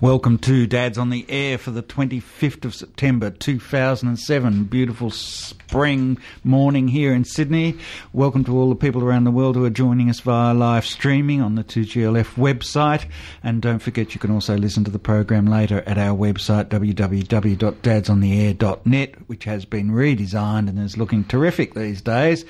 Welcome to Dad's on the Air for the 25th of September 2007. Beautiful spring morning here in Sydney. Welcome to all the people around the world who are joining us via live streaming on the 2GLF website. And don't forget, you can also listen to the program later at our website, www.dadsontheair.net, which has been redesigned and is looking terrific these days.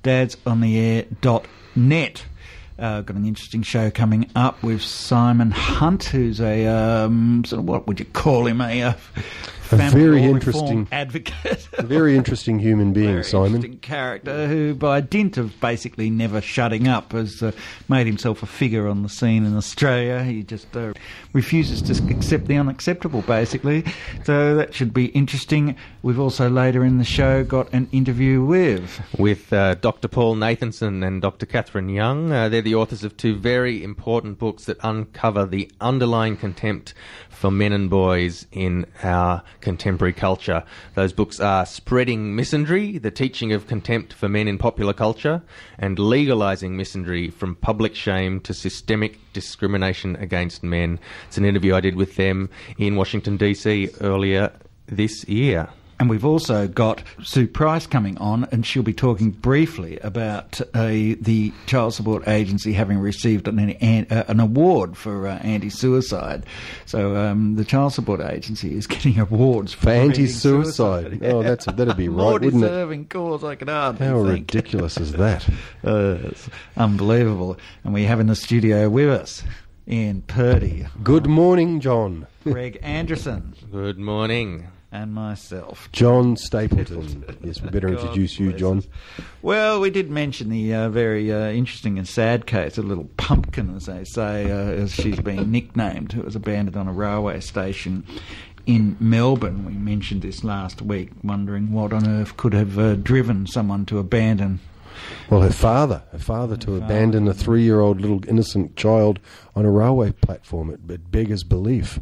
dadsontheair.net. Got an interesting show coming up with Simon Hunt, who's a sort of, what would you call him, a very interesting advocate, a very interesting human being, very Simon. Interesting character who, by dint of basically never shutting up, has made himself a figure on the scene in Australia. He just refuses to accept the unacceptable, basically. So that should be interesting. We've also later in the show got an interview with Dr. Paul Nathanson and Dr. Catherine Young. They're the authors of two very important books that uncover the underlying contempt for men and boys in our contemporary culture. Those books are Spreading Misandry, The Teaching of Contempt for Men in Popular Culture, and Legalising Misandry, From Public Shame to Systemic Discrimination Against Men. It's an interview I did with them in Washington, D.C. earlier this year. And we've also got Sue Price coming on, and she'll be talking briefly about the Child Support Agency having received an award for anti-suicide. So the Child Support Agency is getting awards for anti-suicide. Oh, that'd be right, wouldn't it? More deserving cause I could hardly How think. ridiculous is that? It's unbelievable. And we have in the studio with us Ian Purdy. Good morning, John. Greg Anderson. Good morning. And myself, John Stapleton. Yes, we better introduce you, John. Well, we did mention the very interesting and sad case of Little Pumpkin, as they say, as she's been nicknamed, who was abandoned on a railway station in Melbourne. We mentioned this last week, wondering what on earth could have driven someone to abandon. Well, her father to abandon a 3-year-old little innocent child on a railway platform. It beggars belief.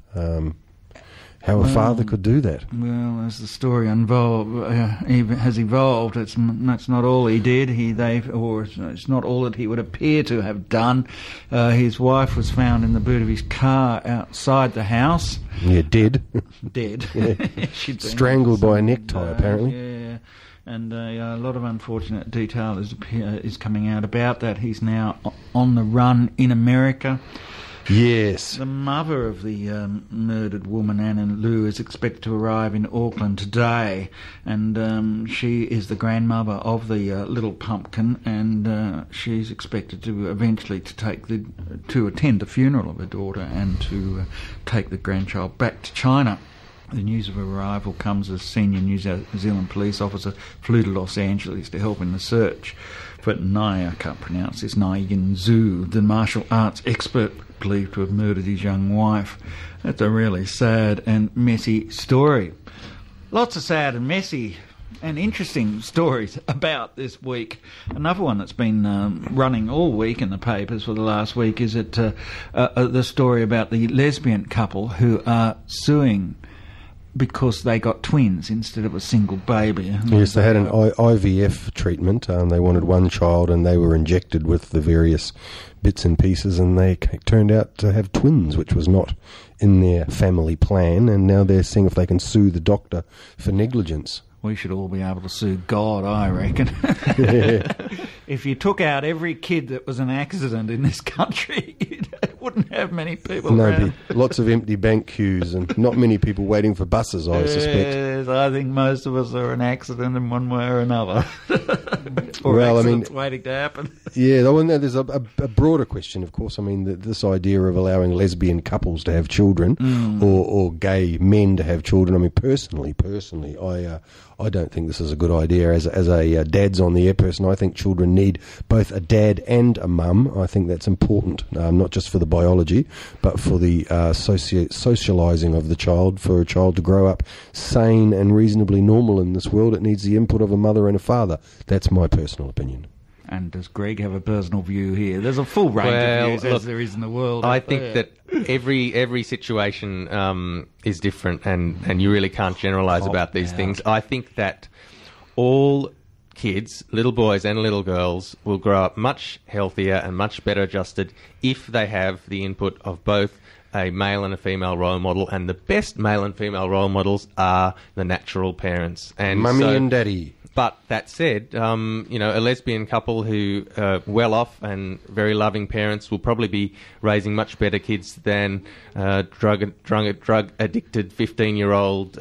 How a father could do that. Well, as the story has evolved, that's not all he did. It's not all that he would appear to have done. His wife was found in the boot of his car outside the house. Yeah, dead. Dead. Yeah. She'd been strangled by a necktie, apparently. Yeah. And a lot of unfortunate detail is coming out about that. He's now on the run in America. Yes. The mother of the murdered woman, Anna Liu, is expected to arrive in Auckland today, and she is the grandmother of the Little Pumpkin, and she's expected to eventually to attend the funeral of her daughter and to take the grandchild back to China. The news of her arrival comes as senior New Zealand police officer flew to Los Angeles to help in the search. But I can't pronounce this, Yin Zhu, the martial arts expert believed to have murdered his young wife. That's a really sad and messy story. Lots of sad and messy and interesting stories about this week. Another one that's been running all week in the papers for the last week is the story about the lesbian couple who are suing because they got twins instead of a single baby. Yes, they had an IVF treatment. They wanted one child and they were injected with the various bits and pieces, and they turned out to have twins, which was not in their family plan, and now they're seeing if they can sue the doctor for negligence. We should all be able to sue God, I reckon. If you took out every kid that was an accident in this country, it wouldn't have many people around. Lots of empty bank queues and not many people waiting for buses, I suspect. Yes, I think most of us are an accident in one way or another. Or well, accidents waiting to happen. Yeah, there's a broader question, of course. I mean, this idea of allowing lesbian couples to have children or gay men to have children. I mean, personally, I don't think this is a good idea. As a Dad's on the Air person, I think children need both a dad and a mum. I think that's important, not just for the biology, but for the socialising of the child, for a child to grow up sane and reasonably normal in this world. It needs the input of a mother and a father. That's my personal opinion. And does Greg have a personal view here? There's a full range of views as there is in the world. I think that every situation is different, and you really can't generalise about these things. I think that all kids, little boys and little girls, will grow up much healthier and much better adjusted if they have the input of both a male and a female role model, and the best male and female role models are the natural parents. And Mummy and daddy. But that said, a lesbian couple who are well off and very loving parents will probably be raising much better kids than drug addicted 15-year-old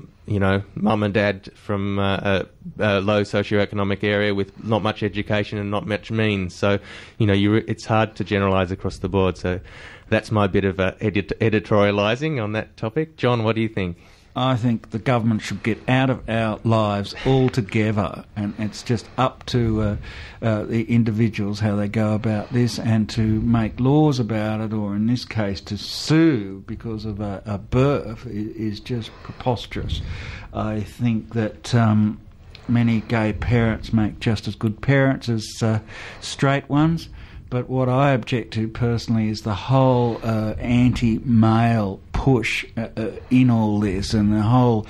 mum and dad from a low socioeconomic area with not much education and not much means. So, it's hard to generalise across the board. So that's my bit of editorialising on that topic. John, what do you think? I think the government should get out of our lives altogether, and it's just up to the individuals how they go about this, and to make laws about it, or in this case to sue because of a birth is just preposterous. I think that many gay parents make just as good parents as straight ones. But what I object to personally is the whole anti-male push in all this, and the whole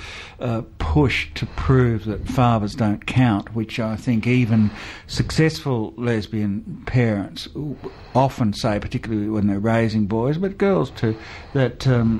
push to prove that fathers don't count, which I think even successful lesbian parents often say, particularly when they're raising boys, but girls too, that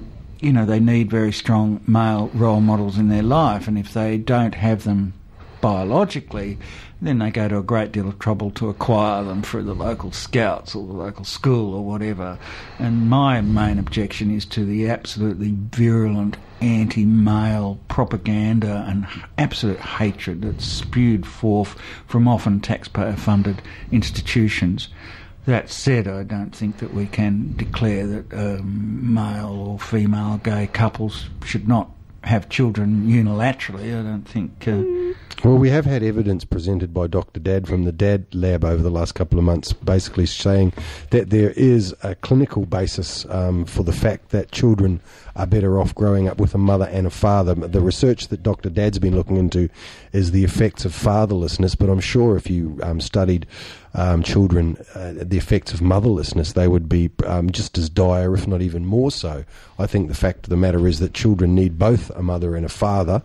they need very strong male role models in their life, and if they don't have them biologically, then they go to a great deal of trouble to acquire them through the local scouts or the local school or whatever. And my main objection is to the absolutely virulent anti-male propaganda and absolute hatred that's spewed forth from often taxpayer-funded institutions. That said, I don't think that we can declare that male or female gay couples should not have children unilaterally. I don't think... Well, we have had evidence presented by Dr. Dad from the Dad Lab over the last couple of months, basically saying that there is a clinical basis for the fact that children are better off growing up with a mother and a father. The research that Dr. Dad's been looking into is the effects of fatherlessness, but I'm sure if you studied children, the effects of motherlessness, they would be just as dire, if not even more so. I think the fact of the matter is that children need both a mother and a father,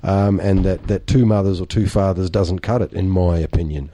and that two mothers or two fathers doesn't cut it, in my opinion.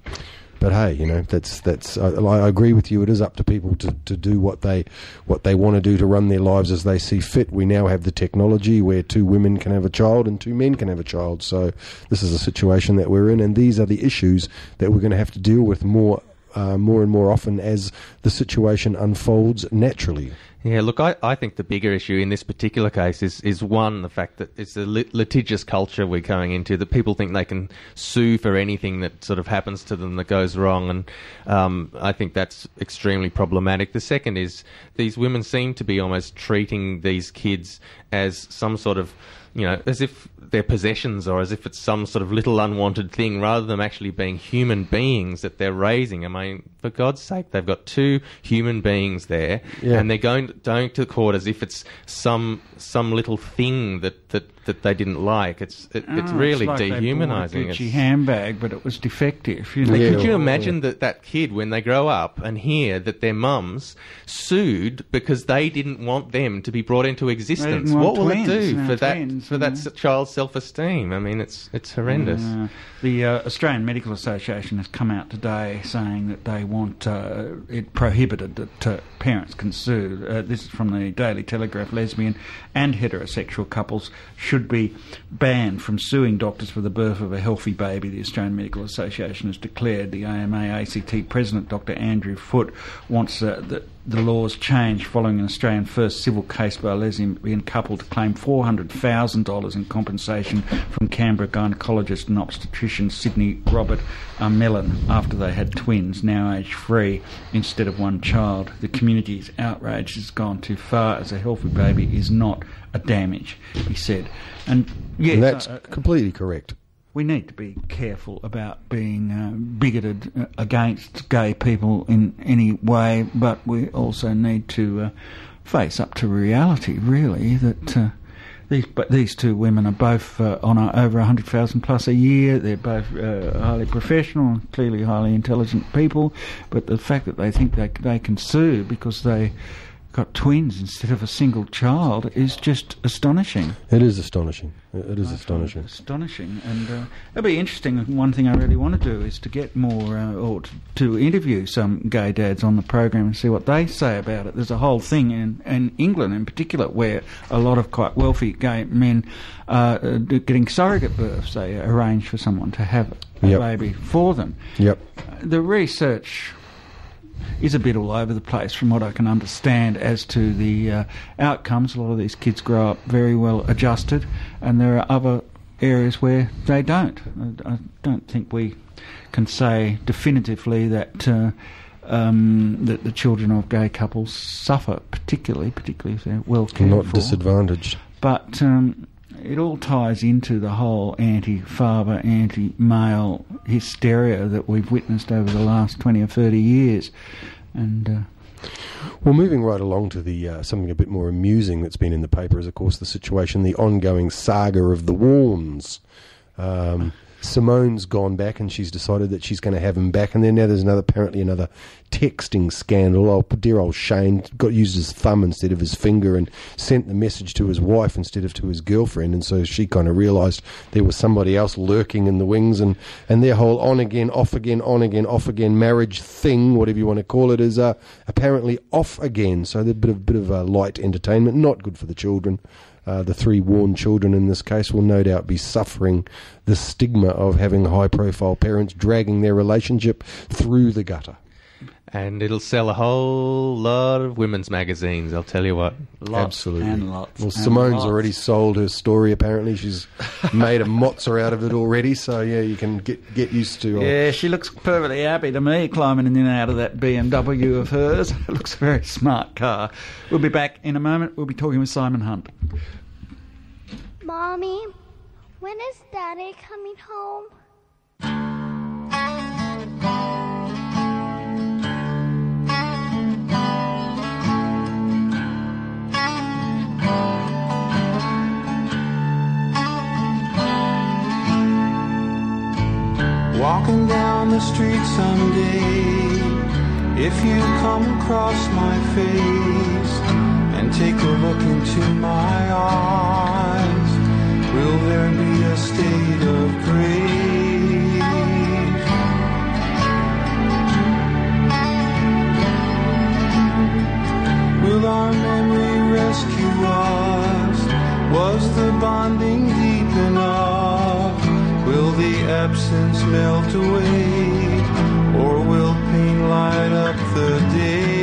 But hey, that's. I agree with you. It is up to people to do what they want to do, to run their lives as they see fit. We now have the technology where two women can have a child and two men can have a child. So this is a situation that we're in, and these are the issues that we're going to have to deal with more and more often as the situation unfolds naturally. Yeah, look, I think the bigger issue in this particular case is one, the fact that it's a litigious culture we're going into, that people think they can sue for anything that sort of happens to them that goes wrong, and I think that's extremely problematic. The second is these women seem to be almost treating these kids as some sort of, as if they're possessions or as if it's some sort of little unwanted thing, rather than actually being human beings that they're raising. I mean, for God's sake, they've got two human beings there, and they're going to court as if it's some little thing that they didn't like. It's really like dehumanising. They bought a Gucci handbag, but it was defective. Could you imagine that kid, when they grow up and hear that their mums sued because they didn't want them to be brought into existence? What will it do for that child's self-esteem? I mean, it's horrendous. The Australian Medical Association has come out today saying that they want it prohibited that parents can sue. This is from the Daily Telegraph. Lesbian and heterosexual couples should be banned from suing doctors for the birth of a healthy baby, the Australian Medical Association has declared. The AMA-ACT President, Dr. Andrew Foote, wants the laws changed following an Australian first civil case by a lesbian couple to claim $400,000 in compensation from Canberra gynaecologist and obstetrician Sydney Robert Mellon after they had twins, now aged 3, instead of one child. The community's outrage has gone too far, as a healthy baby is not a damage, he said. And yes, and that's completely correct. We need to be careful about being bigoted against gay people in any way, but we also need to face up to reality, really, that these two women are both on over 100,000 plus a year. They're both highly professional and clearly highly intelligent people, but the fact that they think they can sue because they got twins instead of a single child is just astonishing. It is astonishing. It is astonishing. Astonishing. And it'll be interesting. One thing I really want to do is to get more, or to interview some gay dads on the program and see what they say about it. There's a whole thing in England in particular where a lot of quite wealthy gay men are getting surrogate births. They arrange for someone to have a baby for them. Yep. The research is a bit all over the place from what I can understand as to the outcomes. A lot of these kids grow up very well adjusted, and there are other areas where they don't. I don't think we can say definitively that that the children of gay couples suffer, particularly if they're well cared for. Not disadvantaged. But it all ties into the whole anti-father, anti-male hysteria that we've witnessed over the last 20 or 30 years. And well, moving right along to the something a bit more amusing that's been in the paper is, of course, the situation, the ongoing saga of the Warnes. Simone's gone back and she's decided that she's going to have him back, and then now there's apparently another texting scandal. Oh, dear old Shane used his thumb instead of his finger and sent the message to his wife instead of to his girlfriend, and so she kind of realised there was somebody else lurking in the wings, and their whole on again, off again, on again, off again marriage thing, whatever you want to call it, is apparently off again. So there's a bit of light entertainment, not good for the children. The three Warne children in this case will no doubt be suffering the stigma of having high-profile parents dragging their relationship through the gutter. And it'll sell a whole lot of women's magazines, I'll tell you what. Lots. Absolutely. And lots. Well, Simone's already sold her story, apparently. She's made a mozza out of it already, so yeah, you can get used to... Yeah, she looks perfectly happy to me, climbing in and out of that BMW of hers. It looks a very smart car. We'll be back in a moment. We'll be talking with Simon Hunt. Mommy, when is Daddy coming home? Walking down the street someday, if you come across my face and take a look into my eyes, will there be a state of grace? Will our memory rescue us? Was the bonding deep enough? Will the absence melt away, or will pain light up the day?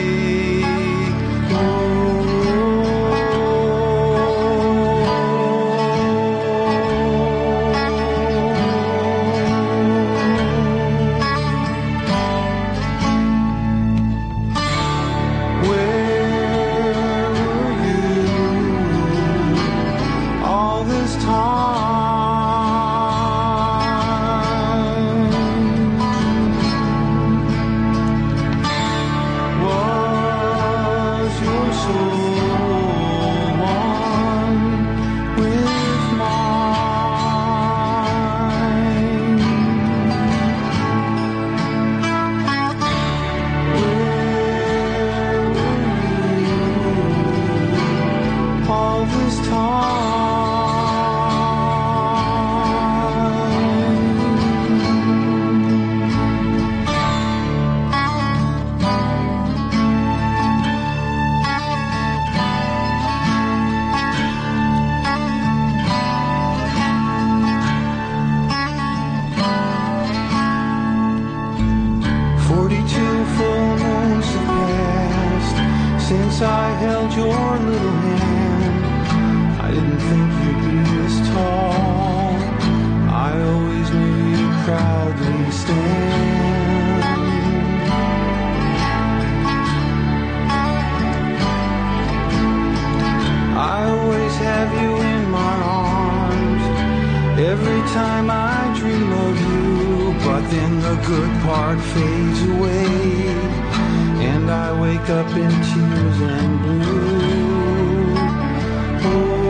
I held your little hand, I didn't think you'd be this tall. I always knew you'd proudly stand. I always have you in my arms every time I dream of you, but then the good part fades away and I wake up in tears and blue. Oh.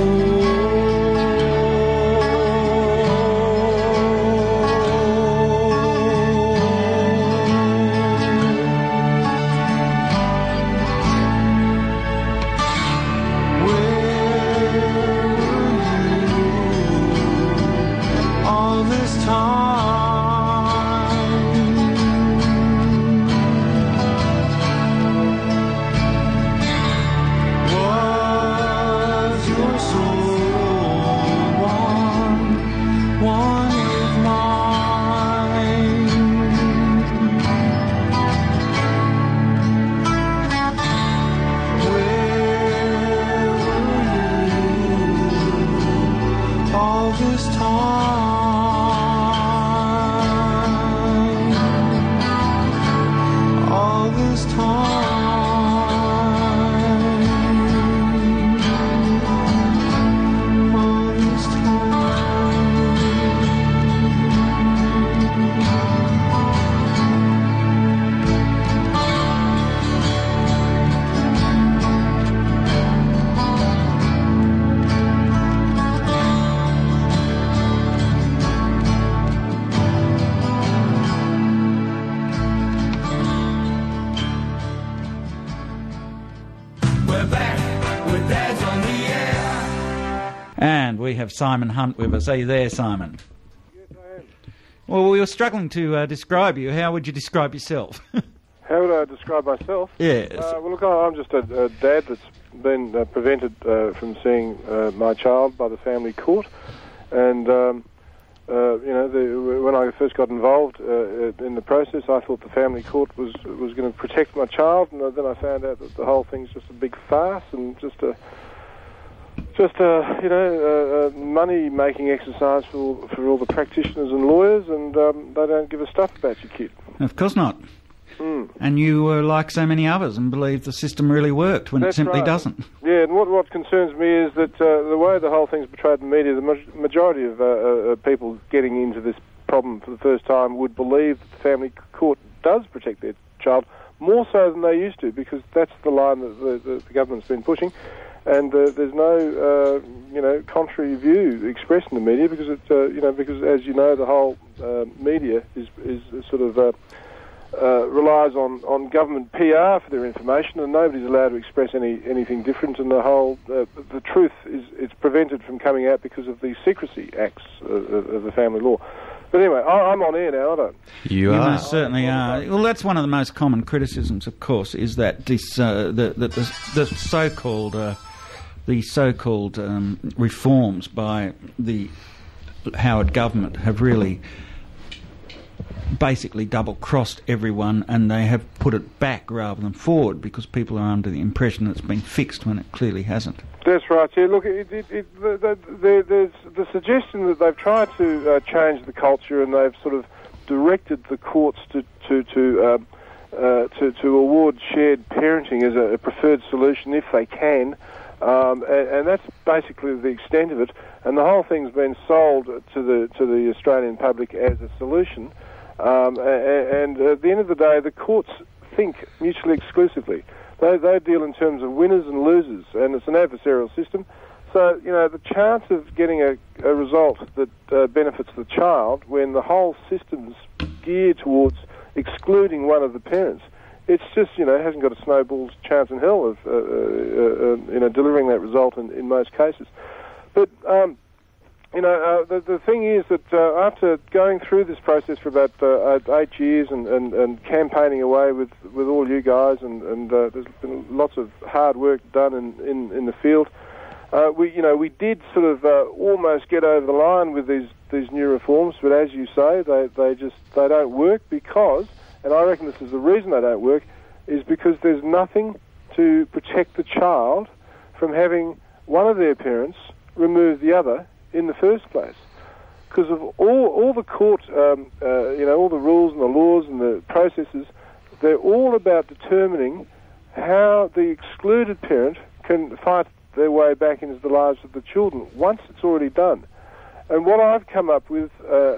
this time, all this time, all this And we have Simon Hunt with us. Are you there, Simon? Yes, I am. Well, we were struggling to describe you. How would you describe yourself? How would I describe myself? Yes. Well, look, I'm just a dad that's been prevented from seeing my child by the family court. And, when I first got involved in the process, I thought the family court was going to protect my child. And then I found out that the whole thing's just a big farce and just a money-making exercise for all the practitioners and lawyers, and they don't give a stuff about your kid. Of course not. And you were like so many others and believed the system really worked when That's it simply right. doesn't. Yeah, and what concerns me is that the way the whole thing's portrayed in the media, the majority of people getting into this problem for the first time would believe that the family court does protect their child more so than they used to, because that's the line that the government's been pushing. And there's no, contrary view expressed in the media, because because as you know, the whole media is sort of relies on government PR for their information, and nobody's allowed to express anything different. And the whole the truth it's prevented from coming out because of the secrecy acts of the family law. But anyway, I'm on air now, aren't I? You You are. most certainly are. Well, that's one of the most common criticisms, of course, is that this the so-called reforms by the Howard government have really basically double-crossed everyone, and they have put it back rather than forward, because people are under the impression that it's been fixed when it clearly hasn't. That's right. Yeah, look, there's the suggestion that they've tried to change the culture, and they've sort of directed the courts to award shared parenting as a preferred solution if they can, and that's basically the extent of it. And the whole thing's been sold to the Australian public as a solution. And at the end of the day, the courts think mutually exclusively. They deal in terms of winners and losers, and it's an adversarial system. So, the chance of getting a result that benefits the child when the whole system's geared towards excluding one of the parents, it's just, hasn't got a snowball's chance in hell of, delivering that result in most cases. But, the thing is that after going through this process for about 8 years and campaigning away with all you guys, and there's been lots of hard work done in the field, we did sort of almost get over the line with these new reforms, but as you say, they don't work because, and I reckon this is the reason they don't work, is because there's nothing to protect the child from having one of their parents remove the other in the first place. Because of all the court, all the rules and the laws and the processes, they're all about determining how the excluded parent can fight their way back into the lives of the children once it's already done. And what I've come up with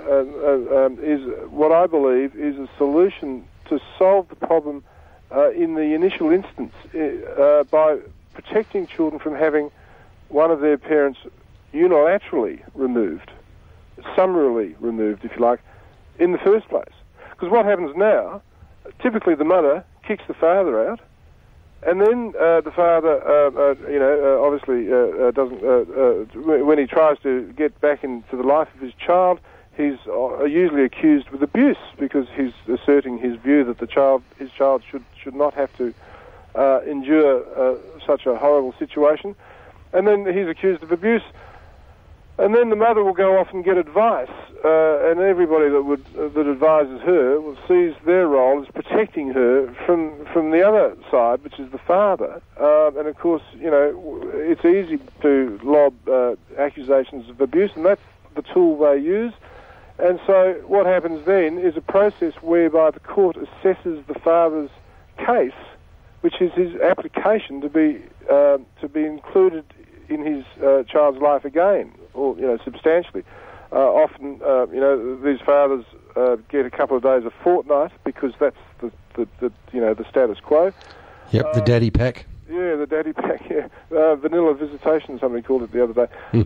is what I believe is a solution to solve the problem in the initial instance by protecting children from having one of their parents unilaterally removed, summarily removed, if you like, in the first place. Because what happens now, typically the mother kicks the father out, and then the father, obviously doesn't. When he tries to get back into the life of his child, he's usually accused with abuse because he's asserting his view that his child should not have to endure such a horrible situation, and then he's accused of abuse. And then the mother will go off and get advice, and everybody that advises her sees their role as protecting her from the other side, which is the father. And of course, it's easy to lob accusations of abuse, and that's not the tool they use. And so what happens then is a process whereby the court assesses the father's case, which is his application to be included in his child's life again, or substantially. Often, these fathers get a couple of days a fortnight because that's the status quo. Yep, the daddy pack. Yeah, the daddy pack. Yeah, vanilla visitation, somebody called it the other day.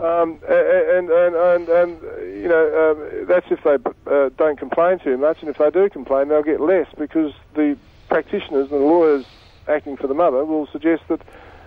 That's if they don't complain too much, and if they do complain, they'll get less because the practitioners and the lawyers acting for the mother will suggest that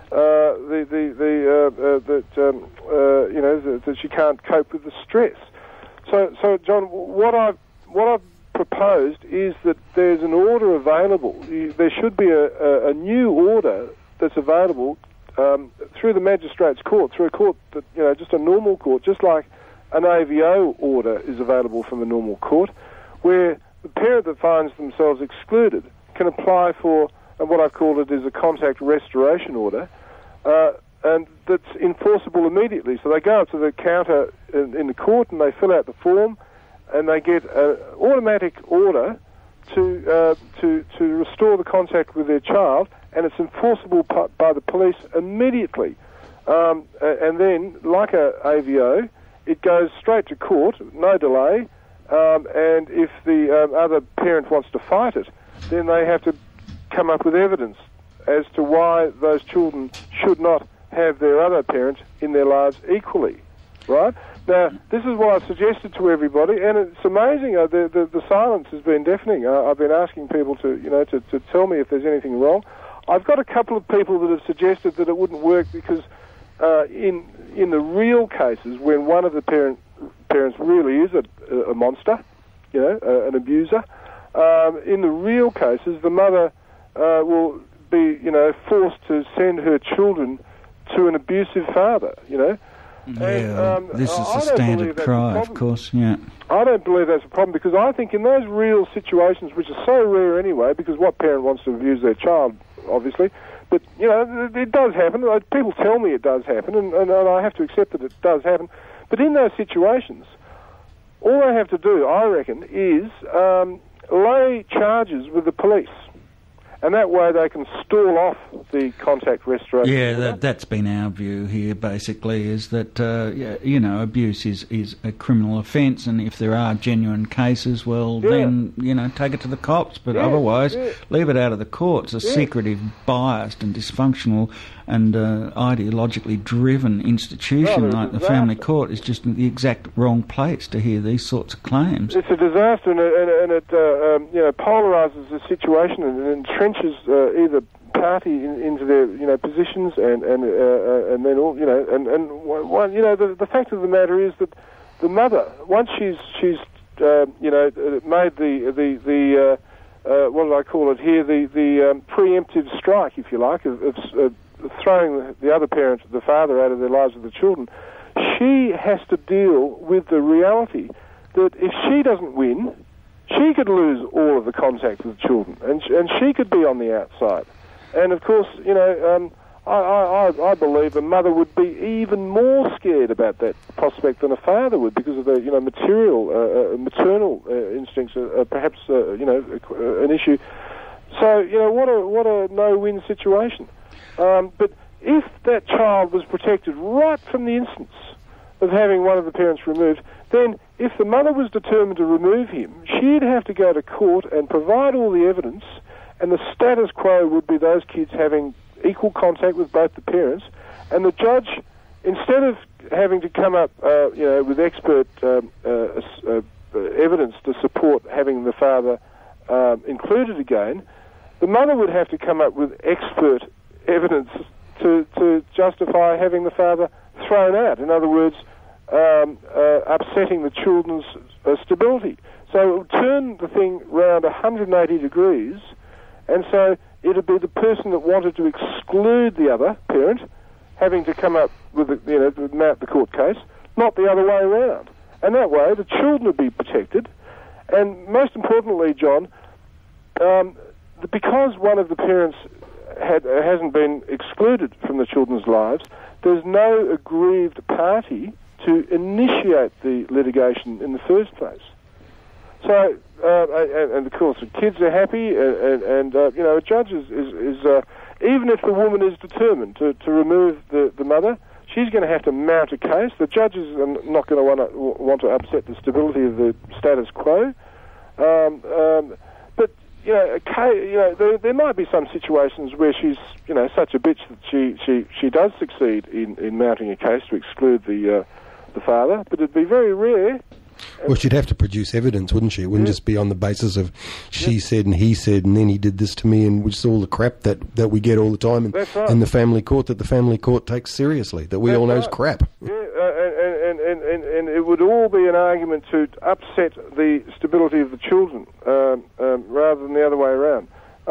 that she can't cope with the stress. So John, what I've proposed is that there's an order available. There should be a new order that's available through the magistrate's court, through a court that, just a normal court, just like an AVO order is available from a normal court, where the parent that finds themselves excluded can apply for, and what I've called it is a contact restoration order, and that's enforceable immediately. So they go up to the counter in the court and they fill out the form, and they get an automatic order to restore the contact with their child, and it's enforceable by the police immediately. And then, like a AVO, it goes straight to court, no delay, and if the other parent wants to fight it, then they have to come up with evidence as to why those children should not have their other parent in their lives equally, right? Now, this is what I've suggested to everybody, and it's amazing. The silence has been deafening. I've been asking people to tell me if there's anything wrong. I've got a couple of people that have suggested that it wouldn't work because in the real cases, when one of the parents really is a monster, an abuser, in the real cases, the mother will be, forced to send her children to an abusive father, Yeah, this is a standard cry, of course, yeah. I don't believe that's a problem because I think in those real situations, which are so rare anyway, because what parent wants to abuse their child, obviously, but, it does happen. People tell me it does happen, and I have to accept that it does happen. But in those situations, all they have to do, I reckon, is lay charges with the police. And that way they can stall off the contact restoration. Yeah, that's been our view here, basically, is that, abuse is a criminal offence, and if there are genuine cases, then, take it to the cops. But otherwise, leave it out of the courts. A secretive, biased and dysfunctional and ideologically driven institution like the family court is just the exact wrong place to hear these sorts of claims. It's a disaster, and it polarises the situation and entrenches either party into their positions, and then all the fact of the matter is that the mother, once she's made the what do I call it here, the preemptive strike, if you like, of throwing the other parent, the father, out of their lives of the children, she has to deal with the reality that if she doesn't win, she could lose all of the contact with children, and she could be on the outside. And of course, I believe a mother would be even more scared about that prospect than a father would, because of the maternal instincts are perhaps an issue. So what a no-win situation. But if that child was protected right from the instance of having one of the parents removed, then if the mother was determined to remove him, she'd have to go to court and provide all the evidence, and the status quo would be those kids having equal contact with both the parents, and the judge, instead of having to come up with expert evidence to support having the father included again, the mother would have to come up with expert evidence to justify having the father thrown out. In other words, upsetting the children's stability. So it would turn the thing round 180 degrees, and so it would be the person that wanted to exclude the other parent having to come up with mount the court case, not the other way around. And that way the children would be protected. And most importantly, John, because one of the parents hasn't been excluded from the children's lives, there's no aggrieved party to initiate the litigation in the first place. So, and of course, the kids are happy, and a judge is even if the woman is determined to remove the mother, she's going to have to mount a case. The judges are not going to want to upset the stability of the status quo. But there might be some situations where she's such a bitch that she does succeed in mounting a case to exclude the father. But it'd be very rare. Well, she'd have to produce evidence, wouldn't she? It wouldn't just be on the basis of she said and he said and then he did this to me, and which is all the crap that we get all the time in the family court, that the family court takes seriously, that we all know is crap. Yeah, and it would all be an argument to upset the stability of the children rather than the other way around.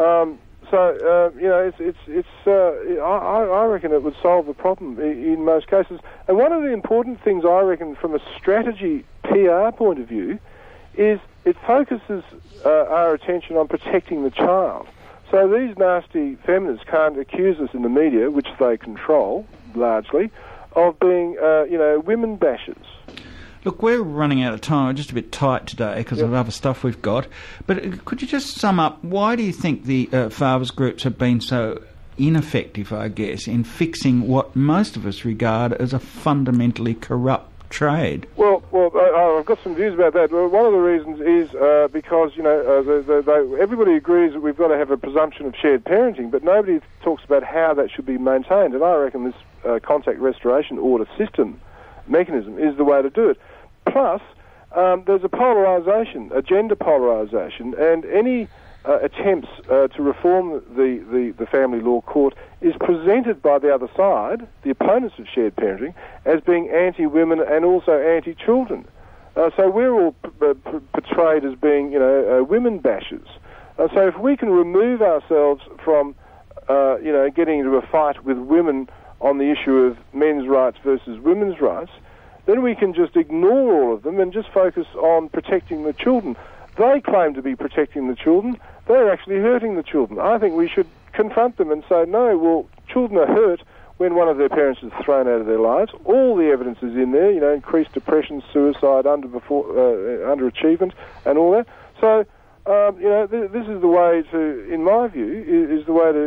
I reckon it would solve the problem in most cases. And one of the important things I reckon from a strategy PR point of view is it focuses our attention on protecting the child. So these nasty feminists can't accuse us in the media, which they control largely, of being, women bashers. Look, we're running out of time. We're just a bit tight today because of other stuff we've got. But could you just sum up, why do you think the fathers groups have been so ineffective, I guess, in fixing what most of us regard as a fundamentally corrupt trade? Well, I've got some views about that. Well, one of the reasons is because, everybody agrees that we've got to have a presumption of shared parenting, but nobody talks about how that should be maintained. And I reckon this contact restoration order system mechanism is the way to do it. Plus, there's a polarisation, a gender polarisation, and any attempts to reform the family law court is presented by the other side, the opponents of shared parenting, as being anti-women and also anti-children. So we're all portrayed as being, women bashers. So if we can remove ourselves from, getting into a fight with women on the issue of men's rights versus women's rights, then we can just ignore all of them and just focus on protecting the children. They claim to be protecting the children. They're actually hurting the children. I think we should confront them and say, no, well, children are hurt when one of their parents is thrown out of their lives. All the evidence is in there, increased depression, suicide, underachievement, and all that. So, this is the way to, in my view, is the way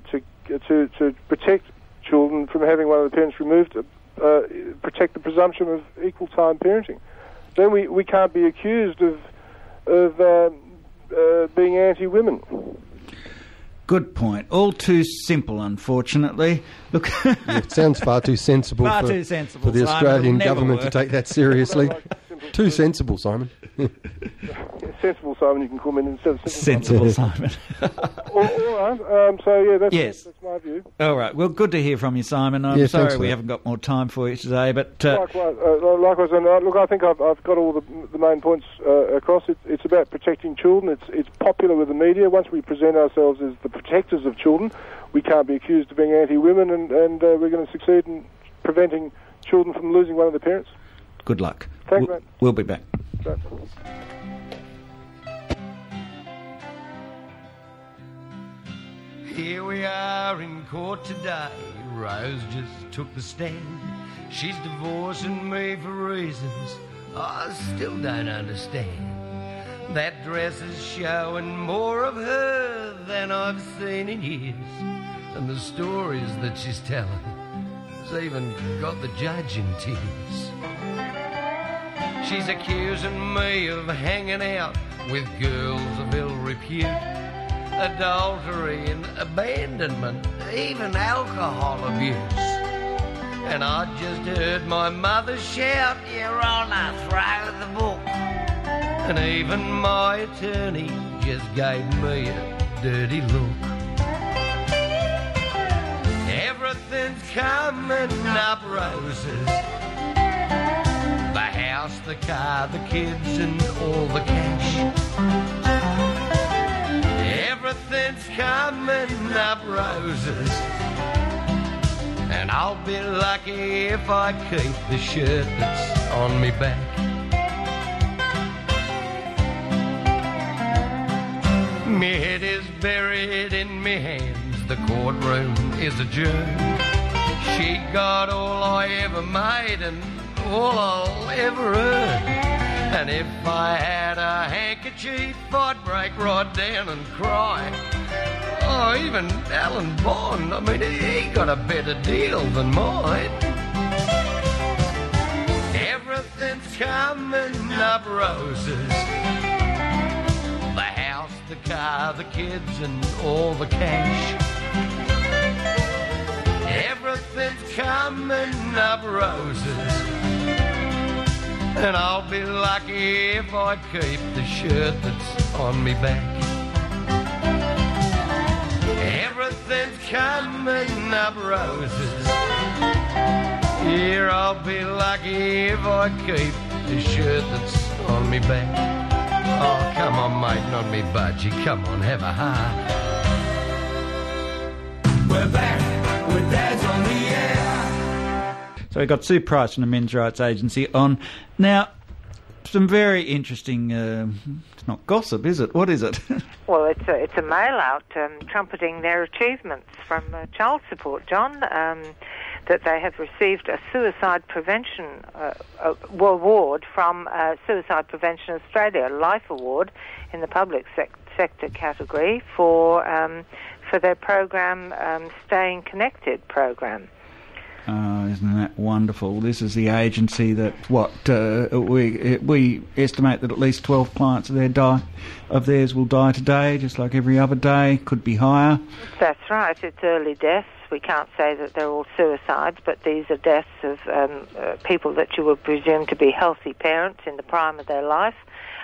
to protect children from having one of the parents removed, protect the presumption of equal time parenting. Then we can't be accused of being anti-women. Good point. All too simple, unfortunately. Look, it sounds far too sensible for the Australian government to take that seriously. Too sensible, Simon. Sensible Simon, you can call me instead of sensible Simon. All right. That's my view. All right. Well, good to hear from you, Simon. I'm sorry we haven't got more time for you today, but likewise. And look, I think I've got all the main points across. It's about protecting children. It's popular with the media. Once we present ourselves as the protectors of children, we can't be accused of being anti-women, and we're going to succeed in preventing children from losing one of their parents. Good luck. Thanks, mate. We'll be back. Right. Here we are in court today. Rose just took the stand. She's divorcing me for reasons I still don't understand. That dress is showing more of her than I've seen in years. And the stories that she's telling has even got the judge in tears. She's accusing me of hanging out with girls of ill repute, adultery and abandonment, even alcohol abuse. And I just heard my mother shout, "Your Honour, throw the book." And even my attorney just gave me a dirty look. Everything's coming up roses. The house, the car, the kids and all the cash. Everything's coming up roses. And I'll be lucky if I keep the shirt that's on me back. Me head is buried in me hands, the courtroom is adjourned. She got all I ever made and all I'll ever earn. And if I had a handkerchief, I'd break right down and cry. Oh, even Alan Bond, I mean, he got a better deal than mine. Everything's coming up roses. The house, the car, the kids, and all the cash. Everything's coming up roses. And I'll be lucky if I keep the shirt that's on me back. Everything's coming up roses. Here I'll be lucky if I keep the shirt that's on me back. Oh, come on, mate, not me budgie. Come on, have a heart. We're back with Dad's on the air. So we've got Sue Price from the Men's Rights Agency on. Now, some very interesting, it's not gossip, is it? What is it? Well, it's a mail-out trumpeting their achievements from child support, John, that they have received a suicide prevention award from Suicide Prevention Australia, a life award in the public sector category for their program, Staying Connected program. Oh, isn't that wonderful? This is the agency that we estimate that at least 12 clients of theirs will die today, just like every other day. Could be higher. That's right. It's early deaths. We can't say that they're all suicides, but these are deaths of people that you would presume to be healthy parents in the prime of their life,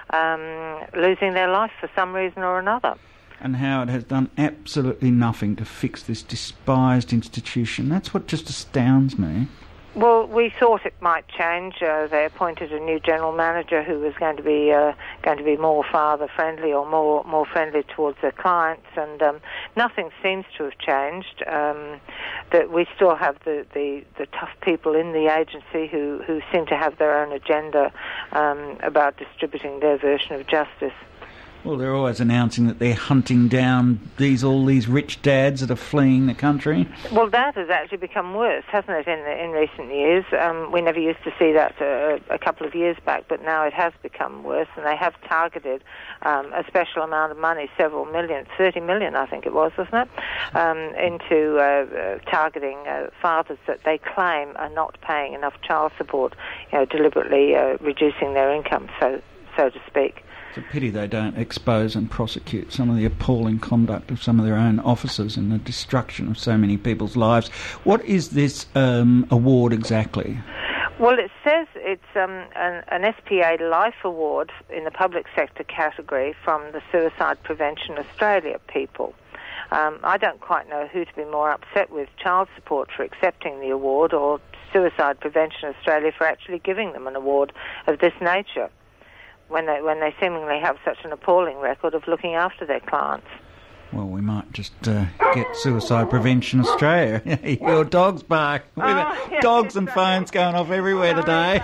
losing their life for some reason or another. And Howard has done absolutely nothing to fix this despised institution. That's what just astounds me. Well, we thought it might change. They appointed a new general manager who was going to be more father-friendly or more friendly towards their clients, and nothing seems to have changed. That we still have the tough people in the agency who seem to have their own agenda about distributing their version of justice. Well, they're always announcing that they're hunting down all these rich dads that are fleeing the country. Well, that has actually become worse, hasn't it, in recent years? We never used to see that a couple of years back, but now it has become worse, and they have targeted a special amount of money, several million, 30 million I think it was, wasn't it, into targeting fathers that they claim are not paying enough child support, deliberately reducing their income, so to speak. It's a pity they don't expose and prosecute some of the appalling conduct of some of their own officers and the destruction of so many people's lives. What is this award exactly? Well, it says it's an SPA Life Award in the public sector category from the Suicide Prevention Australia people. I don't quite know who to be more upset with, child support for accepting the award or Suicide Prevention Australia for actually giving them an award of this nature, when they seemingly have such an appalling record of looking after their clients. Well, we might just get Suicide Prevention Australia. Your dog's bark. Dogs and phones going off everywhere today.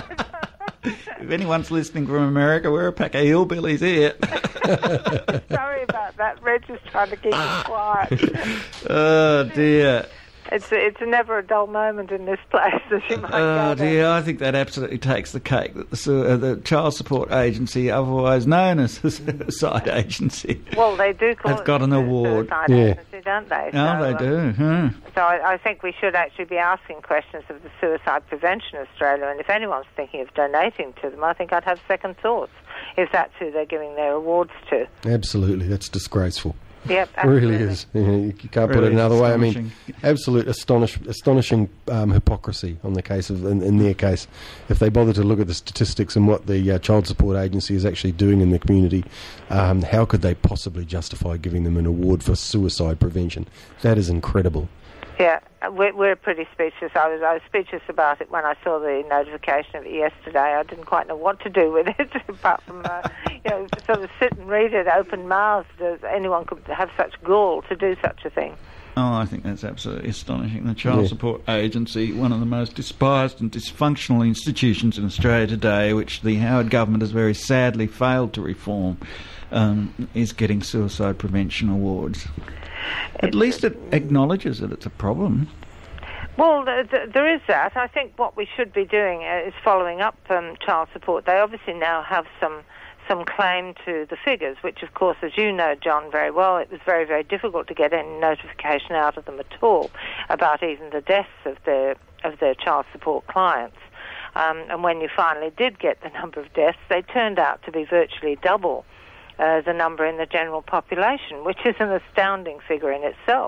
If anyone's listening from America, we're a pack of hillbillies here. Sorry about that. Reg is trying to keep it quiet. Oh, dear. It's never a dull moment in this place, as you might Oh gather. dear, I think that absolutely takes the cake that the Child Support Agency, otherwise known as the Suicide Agency, well, they do call has got an the award. Suicide Agency, don't they? Oh, they do. Huh. So I think we should actually be asking questions of the Suicide Prevention Australia, and if anyone's thinking of donating to them, I think I'd have second thoughts if that's who they're giving their awards to. Absolutely, that's disgraceful. Yep, It absolutely. really is. You can't put Really it another way. I mean, astonishing. absolute astonishing hypocrisy on the case of in their case. If they bother to look at the statistics and what the Child Support Agency is actually doing in the community, how could they possibly justify giving them an award for suicide prevention? That is incredible. Yeah, we're pretty speechless. I was speechless about it when I saw the notification of it yesterday. I didn't quite know what to do with it, apart from sort of sit and read it open-mouthed. As anyone could have such gall to do such a thing. Oh, I think that's absolutely astonishing. The Child Support Agency, one of the most despised and dysfunctional institutions in Australia today, which the Howard government has very sadly failed to reform, is getting suicide prevention awards. At least it acknowledges that it's a problem. Well, there is that. I think what we should be doing is following up child support. They obviously now have some claim to the figures, which, of course, as you know, John, very well, it was very, very difficult to get any notification out of them at all about even the deaths of their child support clients. And when you finally did get the number of deaths, they turned out to be virtually double the number in the general population, which is an astounding figure in itself.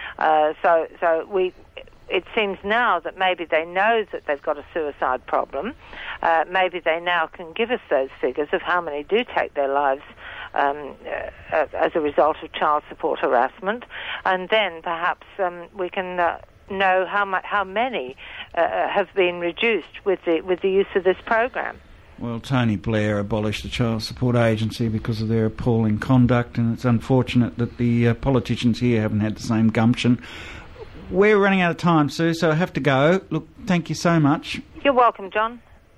It seems now that maybe they know that they've got a suicide problem. Maybe they now can give us those figures of how many do take their lives as a result of child support harassment, and then perhaps we can know how many have been reduced with the use of this program. Well, Tony Blair abolished the Child Support Agency because of their appalling conduct, and it's unfortunate that the politicians here haven't had the same gumption. We're running out of time, Sue, so I have to go. Look, thank you so much. You're welcome, John.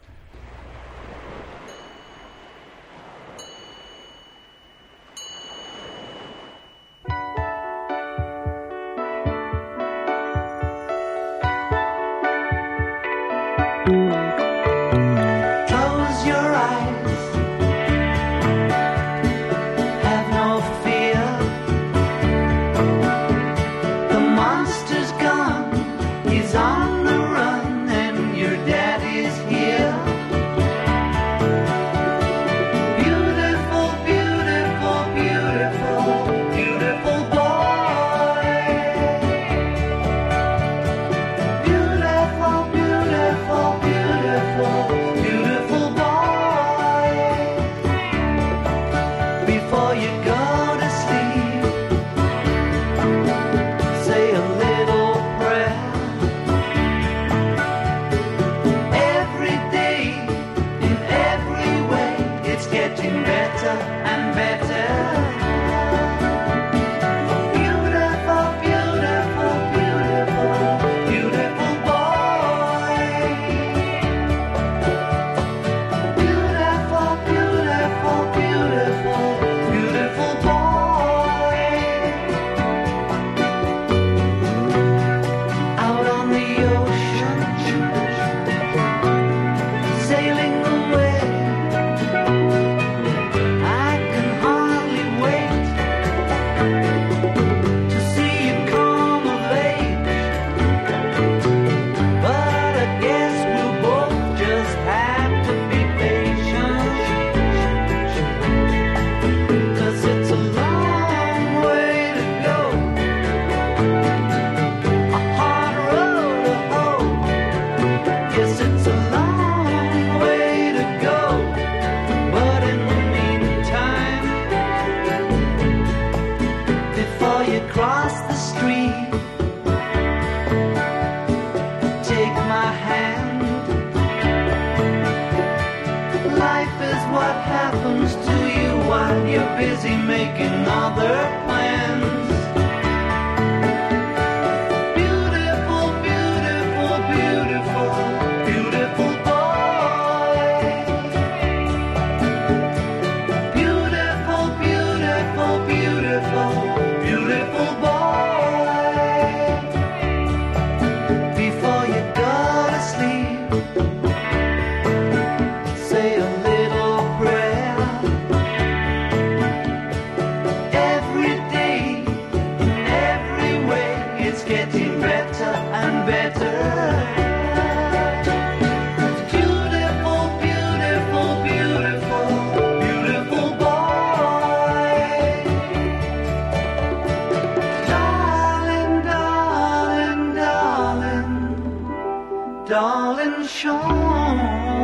Close your eyes, have no fear. The monster's gone, he's on the run, and your daddy's here. Beautiful, beautiful, beautiful, beautiful boy. Beautiful, beautiful, beautiful, beautiful boy. Before you go to sleep, say a little prayer. Every day, in every way, it's getting better and better. Beautiful, beautiful, beautiful, beautiful boy. Beautiful, beautiful, beautiful, beautiful boy. Out on the ocean, sailing away. I can hardly wait to see you come of age. But I guess we'll both just have to be patient, 'cause it's a long way to go, a hard road to hoe. Yes, it's a long way to go, but in the meantime, before you cross the street, take my hand. Life is what happens to you while you're busy making other plans. Beautiful, beautiful, beautiful, beautiful boy. Beautiful, beautiful, beautiful, beautiful boy. Before you go to sleep, say a little prayer. Every day, in every way, it's getting better and better. Beautiful, beautiful, beautiful, beautiful boy. Darling, darling, darling, darling Sean.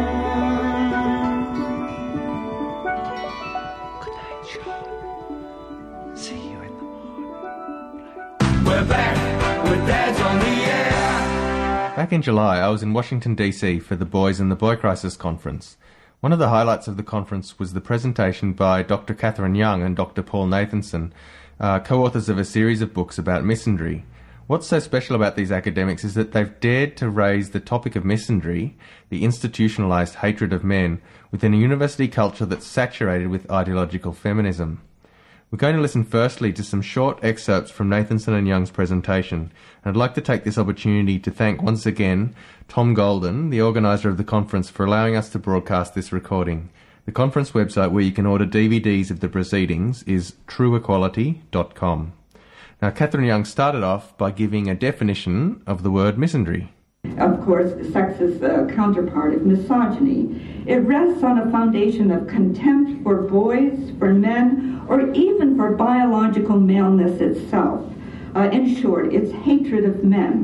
Good night, Sean. See you in the morning. We're back with Dad's on the air. Back in July, I was in Washington, D.C. for the Boys and the Boy Crisis Conference. One of the highlights of the conference was the presentation by Dr. Catherine Young and Dr. Paul Nathanson, co-authors of a series of books about misandry. What's so special about these academics is that they've dared to raise the topic of misandry, the institutionalized hatred of men, within a university culture that's saturated with ideological feminism. We're going to listen firstly to some short excerpts from Nathanson and Young's presentation. And I'd like to take this opportunity to thank once again Tom Golden, the organiser of the conference, for allowing us to broadcast this recording. The conference website where you can order DVDs of the proceedings is trueequality.com. Now, Catherine Young started off by giving a definition of the word misandry. Of course, sex's counterpart is misogyny. It rests on a foundation of contempt for boys, for men, or even for biological maleness itself. In short, it's hatred of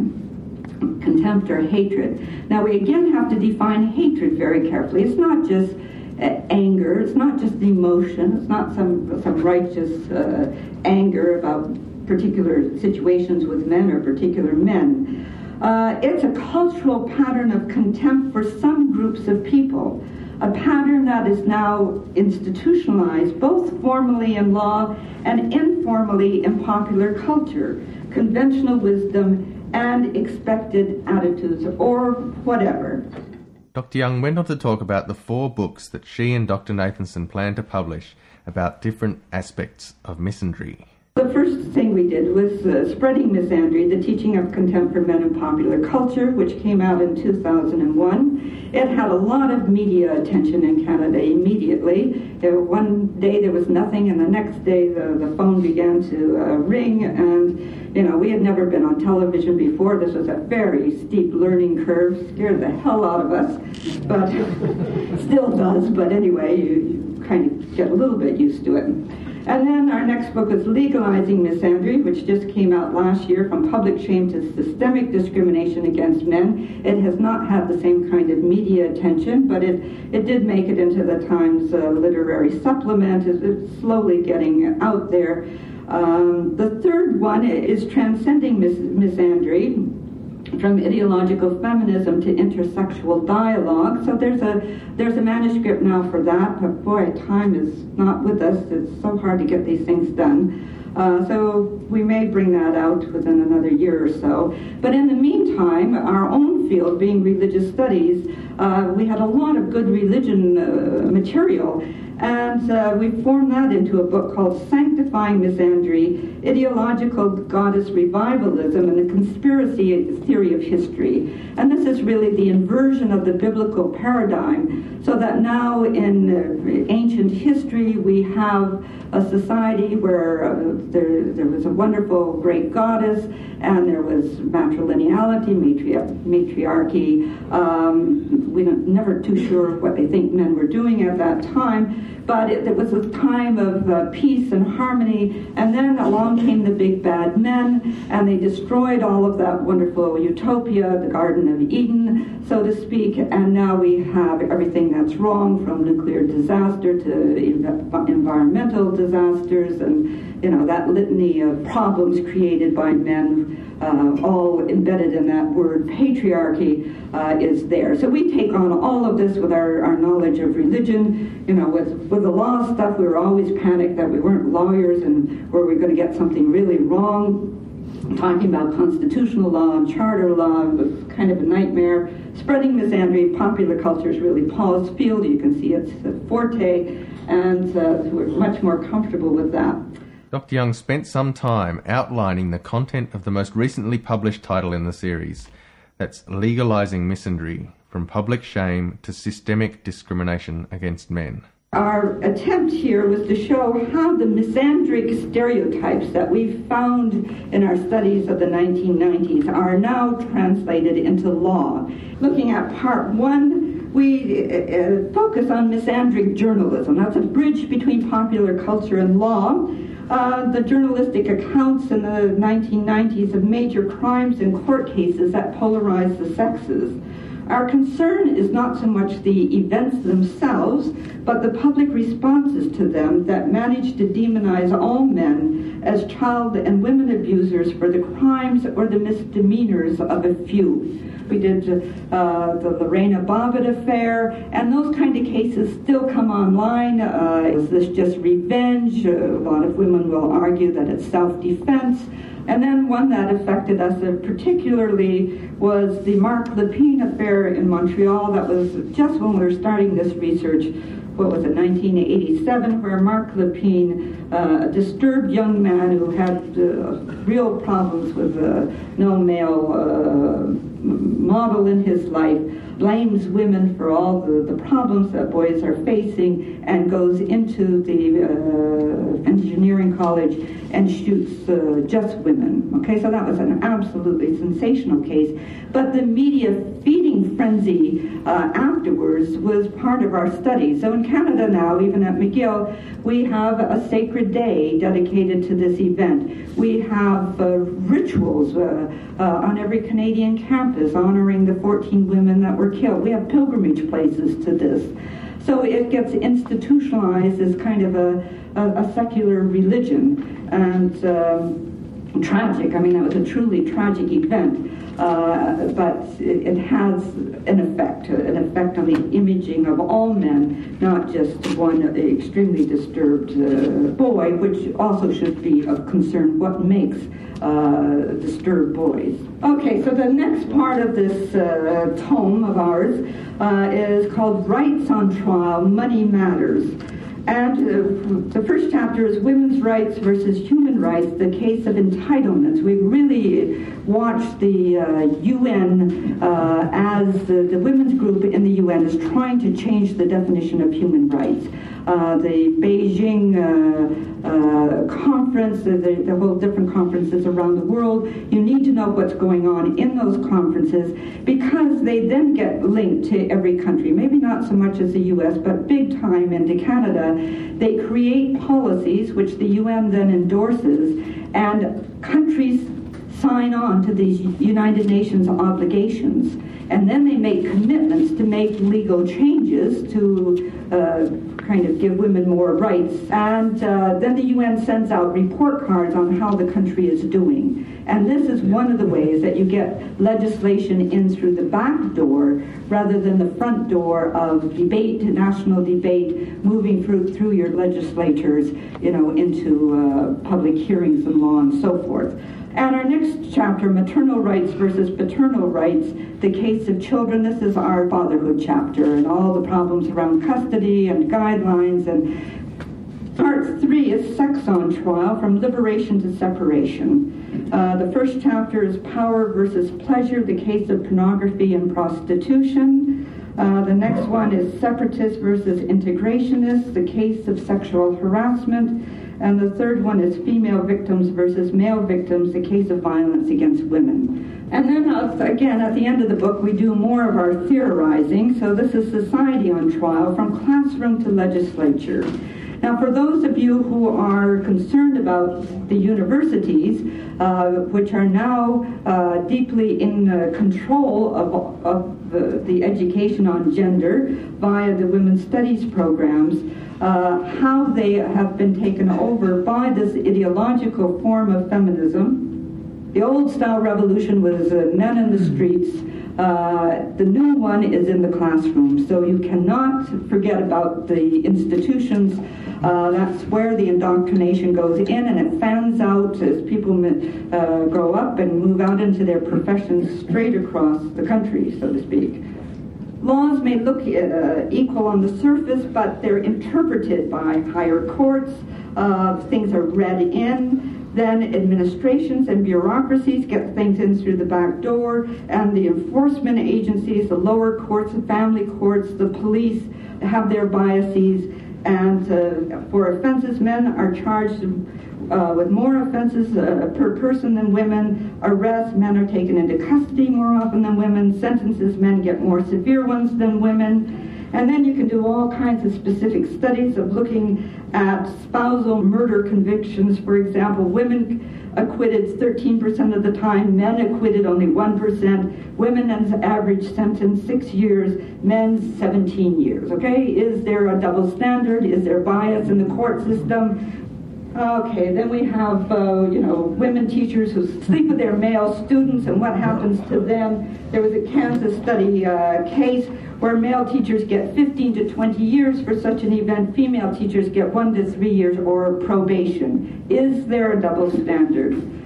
men, contempt or hatred. Now, we again have to define hatred very carefully. It's not just anger, it's not just emotion, it's not some righteous anger about particular situations with men or particular men. It's a cultural pattern of contempt for some groups of people, a pattern that is now institutionalized both formally in law and informally in popular culture, conventional wisdom and expected attitudes or whatever. Dr. Young went on to talk about the 4 books that she and Dr. Nathanson plan to publish about different aspects of misandry. The first thing we did was Spreading Misandry, the Teaching of Contempt for Men in Popular Culture, which came out in 2001. It had a lot of media attention in Canada immediately. One day there was nothing, and the next day the phone began to ring, and we had never been on television before. This was a very steep learning curve, scared the hell out of us, but still does. But anyway, you kind of get a little bit used to it. And then our next book is Legalizing Misandry, which just came out last year, From Public Shame to Systemic Discrimination Against Men. It has not had the same kind of media attention, but it did make it into the Times literary supplement. It's slowly getting out there. The third one is Transcending Misandry, From Ideological Feminism to Intersexual Dialogue. So there's a manuscript now for that, but boy, time is not with us. It's so hard to get these things done. So we may bring that out within another year or so. But in the meantime, our own field, being religious studies, we had a lot of good religion material, and we formed that into a book called Sanctifying Misandry, Ideological Goddess Revivalism and the Conspiracy Theory of History. And this is really the inversion of the biblical paradigm, so that now in ancient history we have a society where there was a wonderful great goddess, and there was matrilineality, matriarchy. We're never too sure what they think men were doing at that time, but it was a time of peace and harmony, and then along came the big bad men, and they destroyed all of that wonderful utopia, the Garden of Eden, so to speak, and now we have everything that's wrong, from nuclear disaster to environmental disasters, and that litany of problems created by men, all embedded in that word patriarchy, is there. So we take on all of this with our knowledge of religion. With the law stuff, we were always panicked that we weren't lawyers and were we going to get something really wrong. Talking about constitutional law and charter law was kind of a nightmare. Spreading Misandry, popular culture is really Paul's field. You can see it's a forte, and we're much more comfortable with that. Dr. Young spent some time outlining the content of the most recently published title in the series. That's Legalizing Misandry, From Public Shame to Systemic Discrimination Against Men. Our attempt here was to show how the misandric stereotypes that we found in our studies of the 1990s are now translated into law. Looking at part 1, we focus on misandric journalism. That's a bridge between popular culture and law. The journalistic accounts in the 1990s of major crimes and court cases that polarized the sexes. Our concern is not so much the events themselves, but the public responses to them that manage to demonize all men as child and women abusers for the crimes or the misdemeanors of a few. We did the Lorena Bobbitt affair, and those kind of cases still come online. Is this just revenge? A lot of women will argue that it's self-defense. And then one that affected us particularly was the Marc Lépine affair in Montreal. That was just when we were starting this research. 1987, where Mark Lepine, a disturbed young man who had real problems with no male model in his life, blames women for all the problems that boys are facing and goes into the engineering college and shoots just women. Okay, so that was an absolutely sensational case. But the media feeding frenzy afterwards was part of our study. So in Canada now, even at McGill, we have a sacred day dedicated to this event. We have rituals on every Canadian campus honoring the 14 women that were killed. We have pilgrimage places to this. So it gets institutionalized as kind of a secular religion. And tragic. I mean, that was a truly tragic event. But it has an effect on the imaging of all men, not just one extremely disturbed boy, which also should be of concern. What makes disturbed boys? Okay, so the next part of this tome of ours is called Rights on Trial, Money Matters. And the first chapter is Women's Rights versus Human Rights, the case of entitlements. We've really watched the UN as the women's group in the UN is trying to change the definition of human rights. The Beijing conference, the whole different conferences around the world, you need to know what's going on in those conferences because they then get linked to every country, maybe not so much as the US, but big time into Canada. They create policies which the UN then endorses, and countries sign on to these United Nations obligations. And then they make commitments to make legal changes to kind of give women more rights. And then the UN sends out report cards on how the country is doing. And this is one of the ways that you get legislation in through the back door rather than the front door of debate, national debate, moving through your legislatures, into public hearings and law and so forth. And our next chapter, Maternal Rights versus Paternal Rights, the case of children. This is our fatherhood chapter and all the problems around custody and guidelines. And part 3 is Sex on Trial, from liberation to separation. The first chapter is Power versus Pleasure, the case of pornography and prostitution. The next one is Separatists versus Integrationists, the case of sexual harassment. And the third one is Female Victims versus Male Victims, the case of violence against women. And then, again, at the end of the book, we do more of our theorizing. So this is Society on Trial, from classroom to legislature. Now, for those of you who are concerned about the universities, which are now deeply in control of the education on gender via the women's studies programs, how they have been taken over by this ideological form of feminism. The old style revolution was men in the streets. The new one is in the classroom. So you cannot forget about the institutions. That's where the indoctrination goes in, and it fans out as people grow up and move out into their professions straight across the country, so to speak. Laws may look equal on the surface, but they're interpreted by higher courts. Things are read in. Then administrations and bureaucracies get things in through the back door, and the enforcement agencies, the lower courts, the family courts, the police have their biases. And for offenses, men are charged with more offenses per person than women. Arrests, men are taken into custody more often than women. Sentences, men get more severe ones than women. And then you can do all kinds of specific studies of looking at spousal murder convictions. For example, women acquitted 13% of the time, men acquitted only 1%. Women's average sentence 6 years, men's 17 years. Okay, is there a double standard? Is there bias in the court system? Okay, then we have, women teachers who sleep with their male students and what happens to them. There was a Kansas study case where male teachers get 15 to 20 years for such an event. Female teachers get 1 to 3 years or probation. Is there a double standard?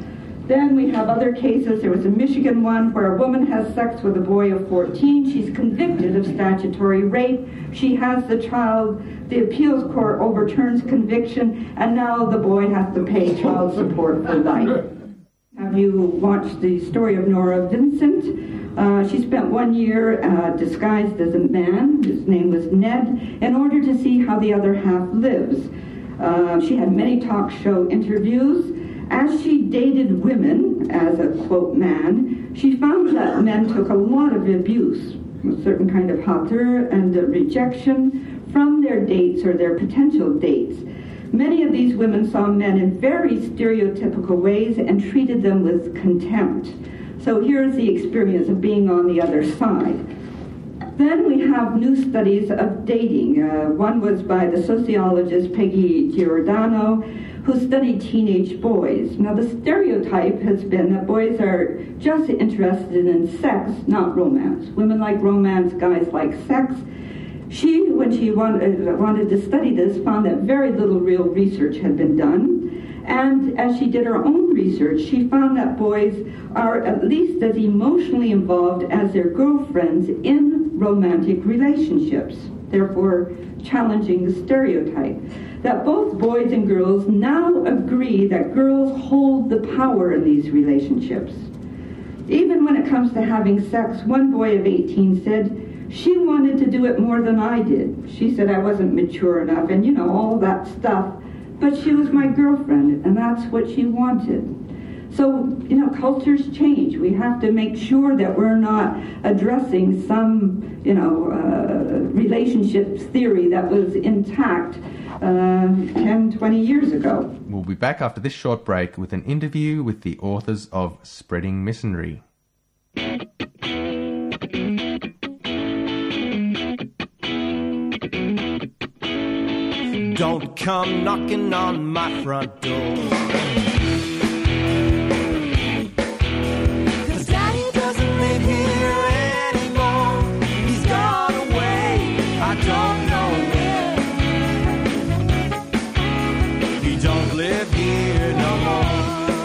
Then we have other cases. There was a Michigan one where a woman has sex with a boy of 14. She's convicted of statutory rape. She has the child. The appeals court overturns conviction, and now the boy has to pay child support for life. Have you watched the story of Nora Vincent? She spent 1 year disguised as a man. His name was Ned, in order to see how the other half lives. She had many talk show interviews. As she dated women as a, quote, man, she found that men took a lot of abuse, a certain kind of hauteur and rejection from their dates or their potential dates. Many of these women saw men in very stereotypical ways and treated them with contempt. So here's the experience of being on the other side. Then we have new studies of dating. One was by the sociologist Peggy Giordano, who studied teenage boys. Now, the stereotype has been that boys are just interested in sex, not romance. Women like romance, guys like sex. She, when she wanted to study this, found that very little real research had been done. And as she did her own research, she found that boys are at least as emotionally involved as their girlfriends in romantic relationships, therefore challenging the stereotype. That both boys and girls now agree that girls hold the power in these relationships. Even when it comes to having sex, one boy of 18 said, she wanted to do it more than I did. She said I wasn't mature enough and, all that stuff. But she was my girlfriend, and that's what she wanted. So, cultures change. We have to make sure that we're not addressing some, relationships theory that was intact 10, 20 years ago. We'll be back after this short break with an interview with the authors of Spreading Misandry. Don't come knocking on my front door, 'cause Daddy doesn't live here anymore. He's gone away, I don't know where. He don't live here no more.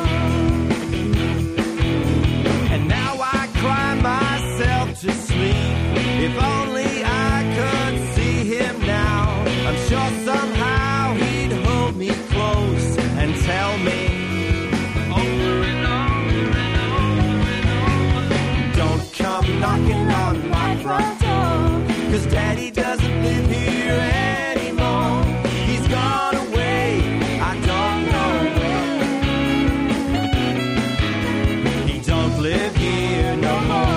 And now I cry myself to sleep. If only I could see him now, I'm sure somehow he'd hold me close and tell me over and over and over and over, don't come knocking on my front door, 'cause Daddy doesn't live here anymore. He's gone away, I don't know where. He don't live here no more.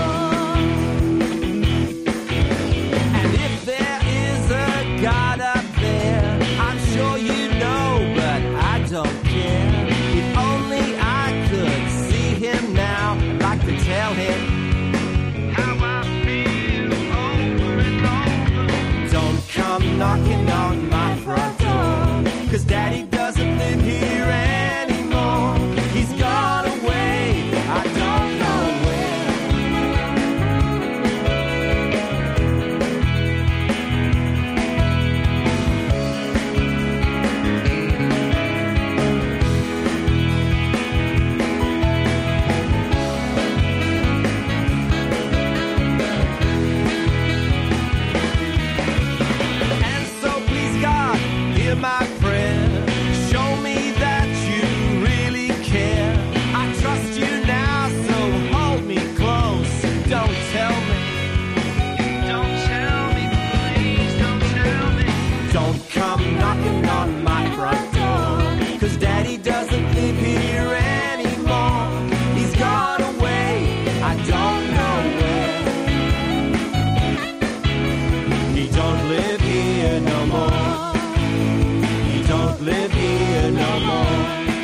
And if there is a God up there, I'm sure you know, but I don't care. If only I could see him now, I'd like to tell him how I feel over and over. Don't come knocking on my front door, 'cause Daddy doesn't live here anymore. He's gone away, I don't know where. And so please God, hear my prayer. Show me that you really care. I trust you now, so hold me close. Don't tell me. Don't tell me, please, don't tell me. Don't come knocking on my front door, 'cause Daddy doesn't live here anymore. He's gone away, I don't know where. He don't live here no more. He don't live here no more.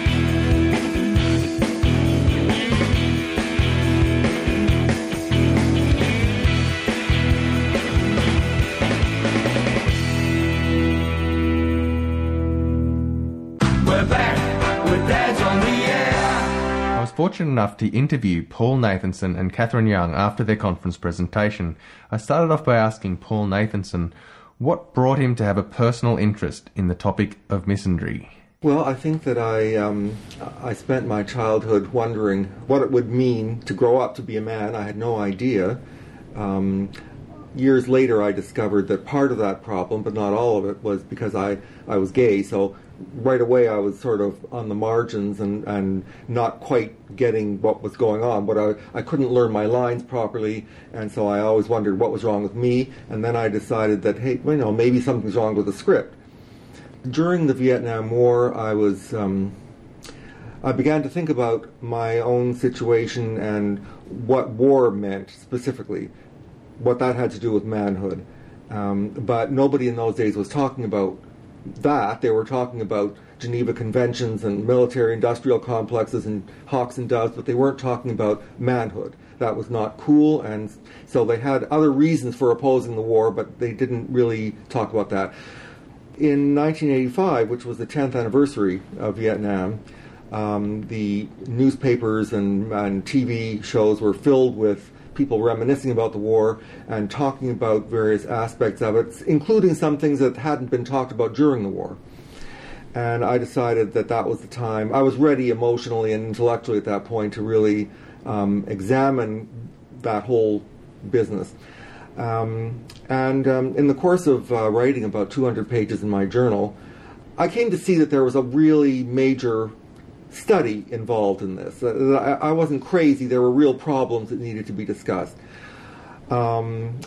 We're back with Dad's on the air. I was fortunate enough to interview Paul Nathanson and Catherine Young after their conference presentation. I started off by asking Paul Nathanson what brought him to have a personal interest in the topic of misandry. Well, I think that I spent my childhood wondering what it would mean to grow up to be a man. I had no idea. Years later, I discovered that part of that problem, but not all of it, was because I was gay. So right away, I was sort of on the margins and not quite getting what was going on. But I couldn't learn my lines properly, and so I always wondered what was wrong with me. And then I decided that, hey, maybe something's wrong with the script. During the Vietnam War, I began to think about my own situation and what war meant specifically, what that had to do with manhood. But nobody in those days was talking about that. They were talking about Geneva Conventions and military-industrial complexes and hawks and doves, but they weren't talking about manhood. That was not cool, and so they had other reasons for opposing the war, but they didn't really talk about that. In 1985, which was the 10th anniversary of Vietnam, the newspapers and TV shows were filled with people reminiscing about the war and talking about various aspects of it, including some things that hadn't been talked about during the war. And I decided that was the time. I was ready emotionally and intellectually at that point to really examine that whole business. In the course of writing about 200 pages in my journal, I came to see that there was a really major study involved in this. I wasn't crazy. There were real problems that needed to be discussed. At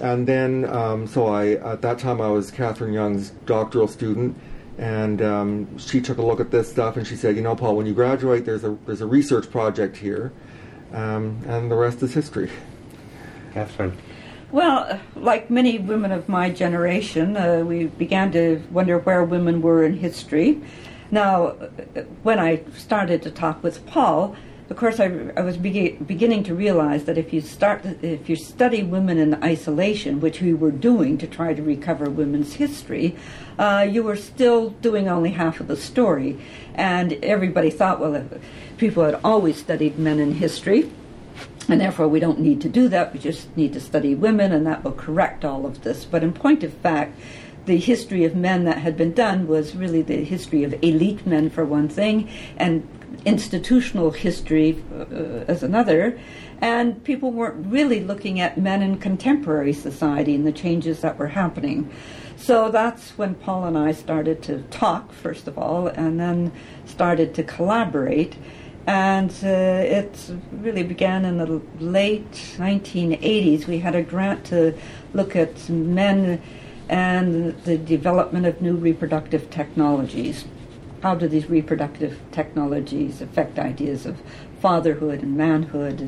that time I was Catherine Young's doctoral student, and she took a look at this stuff and she said, Paul, when you graduate, there's a research project here, and the rest is history. Catherine. Well, like many women of my generation, we began to wonder where women were in history. Now, when I started to talk with Paul, of course, I was beginning to realize that if you study women in isolation, which we were doing to try to recover women's history, you were still doing only half of the story. And everybody thought, well, people had always studied men in history, and therefore we don't need to do that. We just need to study women, and that will correct all of this. But in point of fact, the history of men that had been done was really the history of elite men, for one thing, and institutional history as another. And people weren't really looking at men in contemporary society and the changes that were happening. So that's when Paul and I started to talk, first of all, and then started to collaborate. And it really began in the late 1980s. We had a grant to look at men and the development of new reproductive technologies. How do these reproductive technologies affect ideas of fatherhood and manhood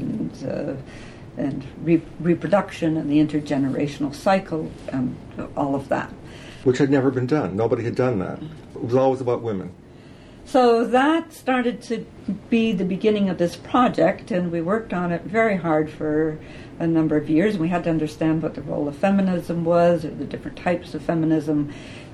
and reproduction and the intergenerational cycle and all of that? Which had never been done. Nobody had done that. It was always about women. So that started to be the beginning of this project, and we worked on it very hard for a number of years. We had to understand what the role of feminism was, or the different types of feminism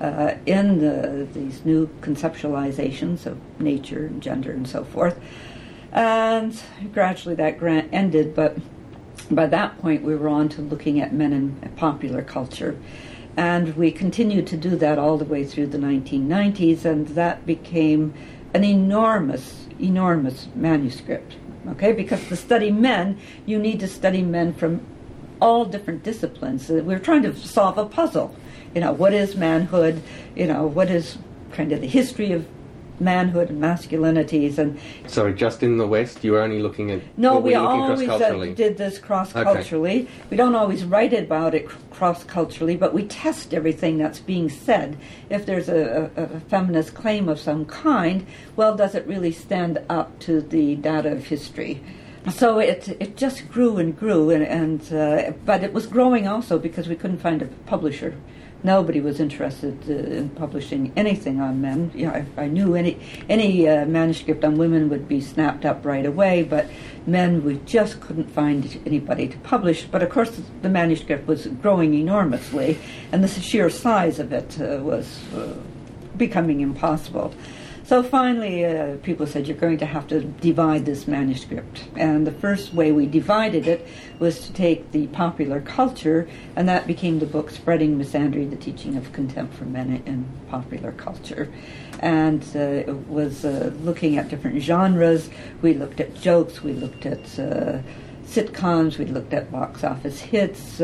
in these new conceptualizations of nature and gender and so forth. And gradually that grant ended, but by that point we were on to looking at men in popular culture. And we continued to do that all the way through the 1990s, and that became an enormous manuscript, okay? Because to study men, you need to study men from all different disciplines. We're trying to solve a puzzle. What is manhood? What is kind of the history of manhood and masculinities? And sorry, just in the West, you were only looking at... No, we always did this cross-culturally. Okay. We don't always write about it cross-culturally, but we test everything that's being said. If there's a feminist claim of some kind, well, does it really stand up to the data of history? So it just grew and grew, but it was growing also because we couldn't find a publisher. Nobody was interested in publishing anything on men. I knew any manuscript on women would be snapped up right away, but men, we just couldn't find anybody to publish. But of course, the manuscript was growing enormously, and the sheer size of it was becoming impossible. So finally, people said, you're going to have to divide this manuscript. And the first way we divided it was to take the popular culture, and that became the book Spreading Misandry, The Teaching of Contempt for Men in Popular Culture. And it was looking at different genres. We looked at jokes, we looked at sitcoms, we looked at box office hits,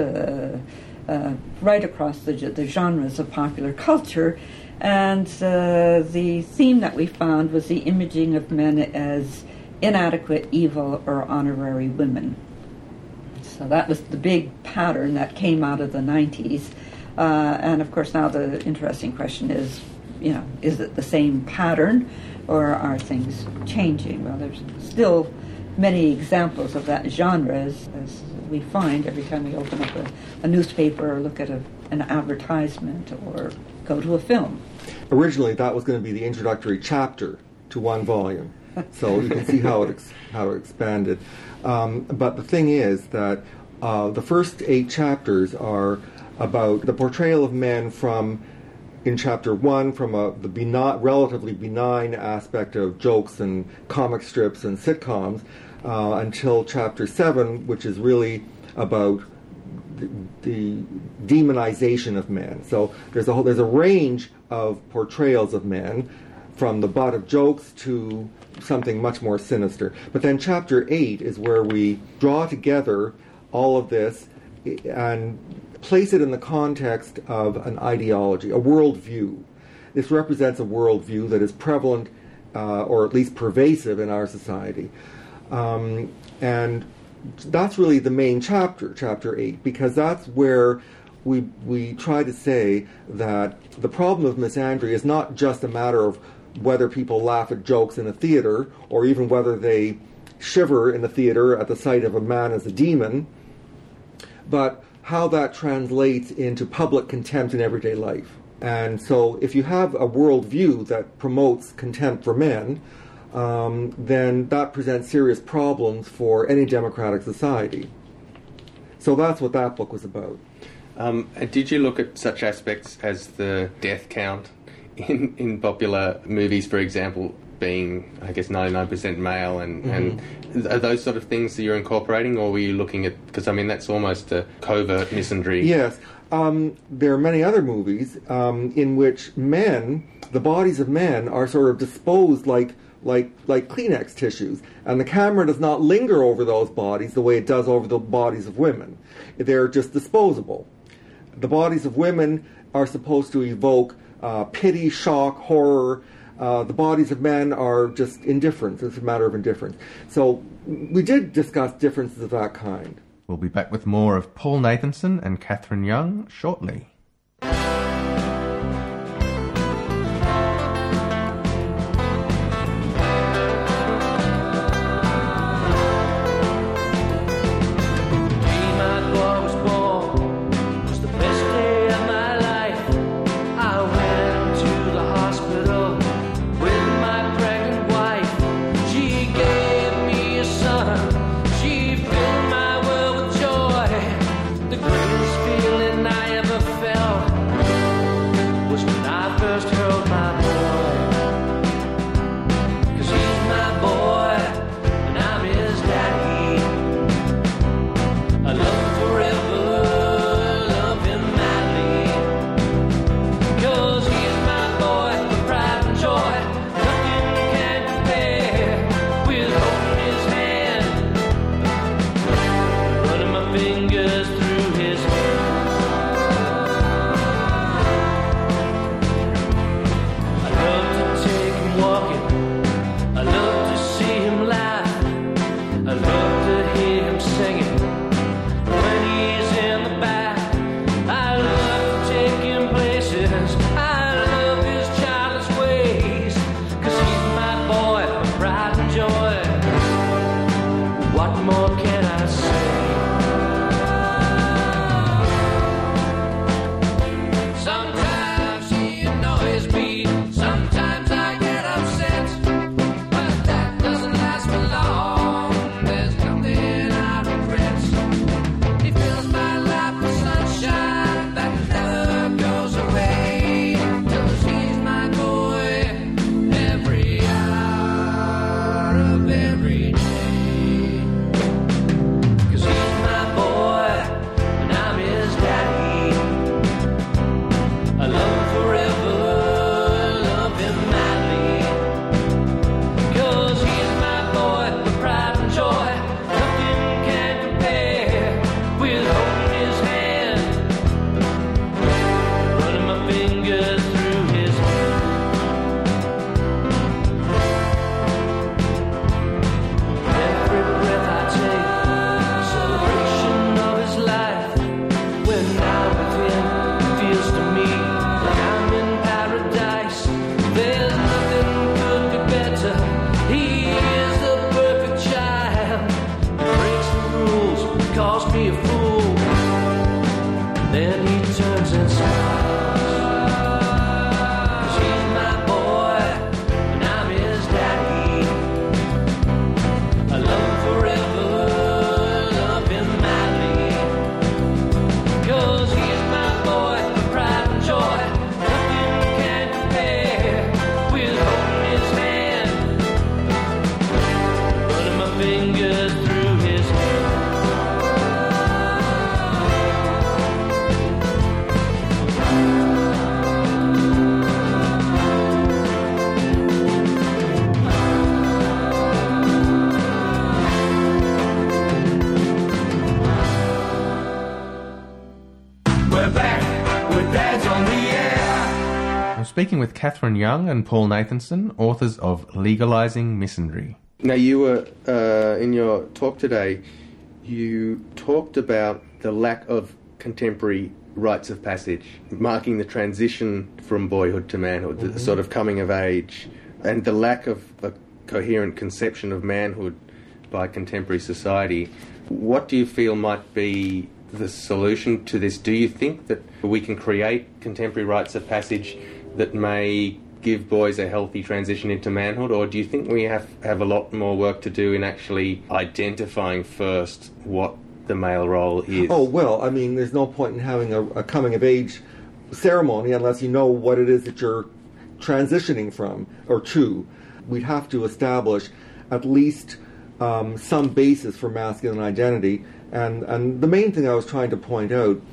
right across the genres of popular culture. And the theme that we found was the imaging of men as inadequate, evil, or honorary women. So that was the big pattern that came out of the 90s. And of course now the interesting question is, is it the same pattern or are things changing? Well, there's still many examples of that genre as we find every time we open up a newspaper or look at an advertisement or go to a film. Originally, that was going to be the introductory chapter to one volume, so you can see how it expanded. But the thing is that the first 8 chapters are about the portrayal of men in chapter 1, from the relatively benign aspect of jokes and comic strips and sitcoms, until chapter 7, which is really about the demonization of men. So there's a range of portrayals of men, from the butt of jokes to something much more sinister. But then chapter 8 is where we draw together all of this and place it in the context of an ideology, a worldview. This represents a worldview that is prevalent, or at least pervasive in our society. And that's really the main chapter, chapter 8, because that's where we try to say that the problem of misandry is not just a matter of whether people laugh at jokes in a theater, or even whether they shiver in the theater at the sight of a man as a demon, but how that translates into public contempt in everyday life. And so if you have a worldview that promotes contempt for men, then that presents serious problems for any democratic society. So that's what that book was about. Did you look at such aspects as the death count in popular movies, for example, being, I guess, 99% male, and are those sort of things that you're incorporating, or were you looking at, because I mean that's almost a covert misandry? Yes. There are many other movies in which the bodies of men are sort of disposed like Kleenex tissues, and the camera does not linger over those bodies the way it does over the bodies of women. They're just disposable. The bodies of women are supposed to evoke pity, shock, horror. The bodies of men are just indifference. It's a matter of indifference. So we did discuss differences of that kind. We'll be back with more of Paul Nathanson and Catherine Young shortly. The greatest feeling I ever felt. Then he turns and smiles. He's my boy, and I'm his daddy. I love him forever, love him madly. 'Cause he's my boy, my pride and joy. Nothing can compare with holding his hand, running my fingers through his hair. We're back with Dads on the Air. I'm speaking with Catherine Young and Paul Nathanson, authors of Legalising Misandry. Now, you were, in your talk today, you talked about the lack of contemporary rites of passage, marking the transition from boyhood to manhood, the sort of coming of age, and the lack of a coherent conception of manhood by contemporary society. What do you feel might be the solution to this? Do you think that we can create contemporary rites of passage that may give boys a healthy transition into manhood, or do you think we have a lot more work to do in actually identifying first what the male role is? Oh, well, I mean, there's no point in having a coming-of-age ceremony unless you know what it is that you're transitioning from or to. We'd have to establish at least some basis for masculine identity. And the main thing I was trying to point out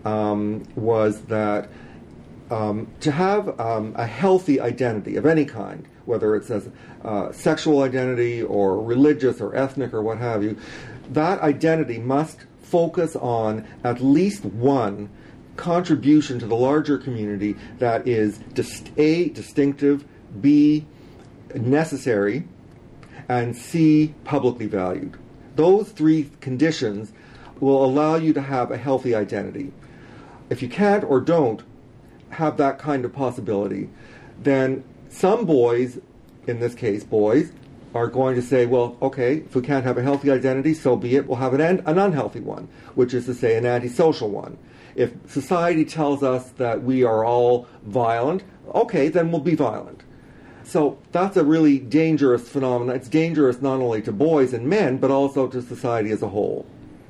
was that to have a healthy identity of any kind, whether it's as sexual identity or religious or ethnic or what have you, that identity must focus on at least one contribution to the larger community that is A, distinctive, B, necessary, and C, publicly valued. Those three conditions will allow you to have a healthy identity. If you can't or don't have that kind of possibility, then some boys, in this case boys, are going to say, well, okay, if we can't have a healthy identity, so be it, we'll have an unhealthy one, which is to say an antisocial one. If society tells us that we are all violent, okay, then we'll be violent. So that's a really dangerous phenomenon. It's dangerous not only to boys and men, but also to society as a whole.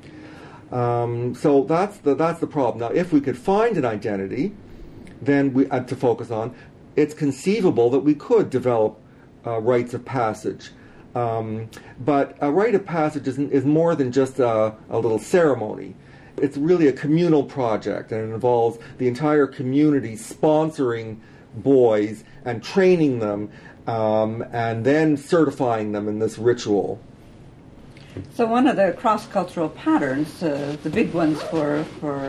So that's the problem. Now, if we could find an identity, then to focus on, it's conceivable that we could develop rites of passage. But a rite of passage is more than just a little ceremony. It's really a communal project, and it involves the entire community sponsoring boys and training them, and then certifying them in this ritual. So one of the cross-cultural patterns, the big ones for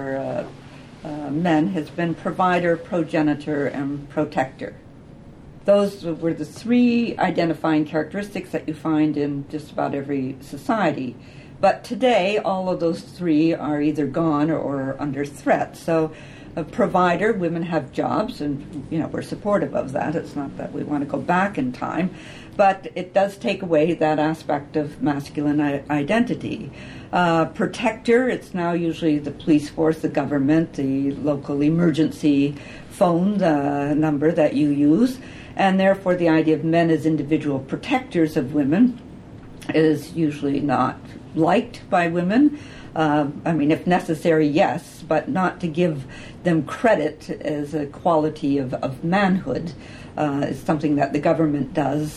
men, has been provider, progenitor, and protector. Those were the three identifying characteristics that you find in just about every society. But today, all of those three are either gone or under threat. So a provider, women have jobs, and we're supportive of that. It's not that we want to go back in time, but it does take away that aspect of masculine identity. Protector, it's now usually the police force, the government, the local emergency phone number that you use, and therefore the idea of men as individual protectors of women is usually not liked by women. I mean, if necessary, yes, but not to give them credit as a quality of manhood is something that the government does,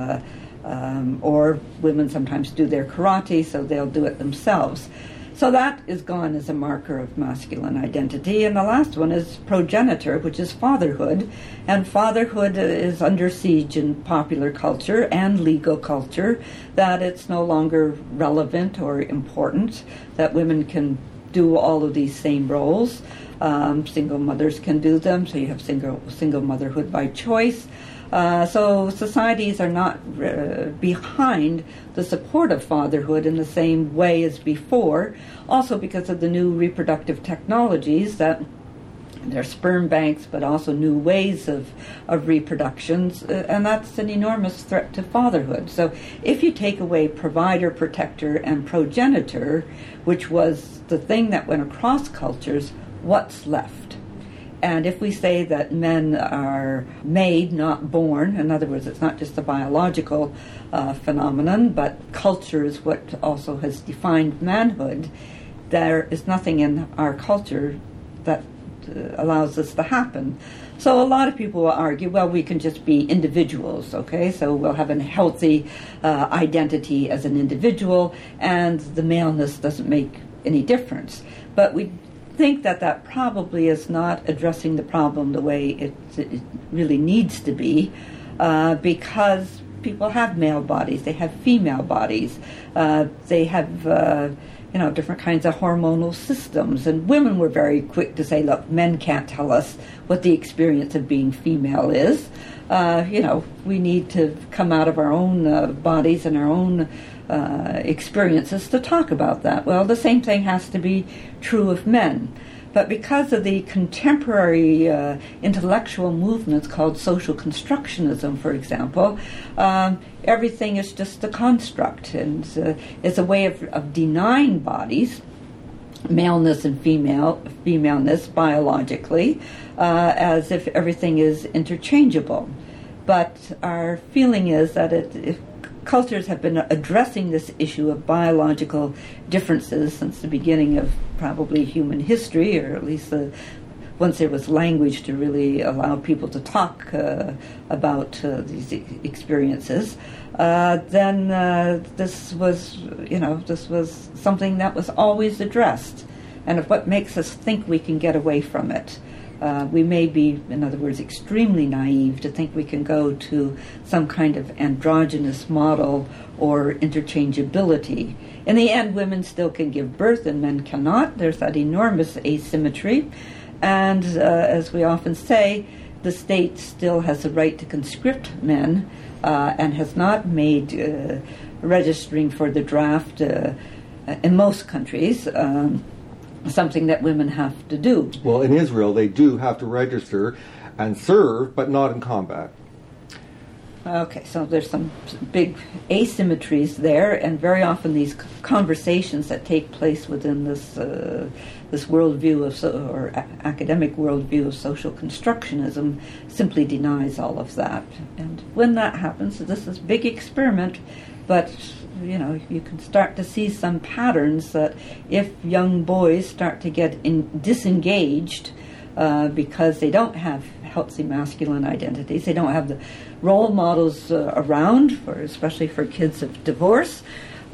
or women sometimes do their karate, so they'll do it themselves. So that is gone as a marker of masculine identity. And the last one is progenitor, which is fatherhood. And fatherhood is under siege in popular culture and legal culture, that it's no longer relevant or important, that women can do all of these same roles. Single mothers can do them, so you have single motherhood by choice. So societies are not behind the support of fatherhood in the same way as before, also because of the new reproductive technologies that there are sperm banks, but also new ways of reproductions, and that's an enormous threat to fatherhood. So if you take away provider, protector, and progenitor, which was the thing that went across cultures, what's left? And if we say that men are made, not born, in other words, it's not just a biological phenomenon, but culture is what also has defined manhood, there is nothing in our culture that allows this to happen. So a lot of people will argue, well, we can just be individuals, okay? So we'll have a healthy identity as an individual, and the maleness doesn't make any difference. But we think that probably is not addressing the problem the way it really needs to be, because people have male bodies, they have female bodies, they have different kinds of hormonal systems, and women were very quick to say, look, men can't tell us what the experience of being female is. We need to come out of our own bodies and our own experiences to talk about that. Well, the same thing has to be true of men. But because of the contemporary intellectual movements called social constructionism, for example, everything is just a construct, and it's a way of denying bodies, maleness and femaleness biologically, as if everything is interchangeable. But our feeling is that if cultures have been addressing this issue of biological differences since the beginning of probably human history, or at least once there was language to really allow people to talk about these experiences, then this was something that was always addressed, and of what makes us think we can get away from it. We may be, in other words, extremely naive to think we can go to some kind of androgynous model or interchangeability. In the end, women still can give birth and men cannot. There's that enormous asymmetry. And as we often say, the state still has the right to conscript men and has not made registering for the draft in most countries something that women have to do. Well, in Israel, they do have to register and serve, but not in combat. Okay, so there's some big asymmetries there, and very often these conversations that take place within this worldview or academic worldview of social constructionism simply denies all of that. And when that happens, this is a big experiment, but you can start to see some patterns that if young boys start to get disengaged because they don't have healthy masculine identities, they don't have the role models around, especially for kids of divorce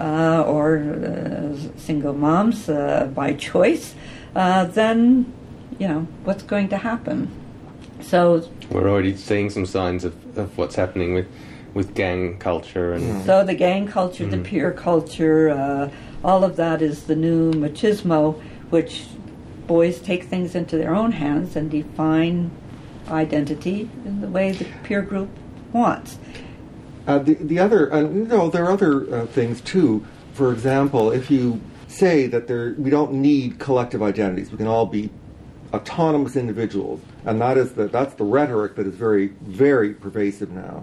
or single moms by choice, then what's going to happen? So we're already seeing some signs of what's happening with gang culture. And so the gang culture, the peer culture, all of that is the new machismo, which boys take things into their own hands and define identity in the way the peer group wants. The other, there are other things too. For example, if you say that we don't need collective identities, we can all be autonomous individuals, and that's the rhetoric that is very, very pervasive now.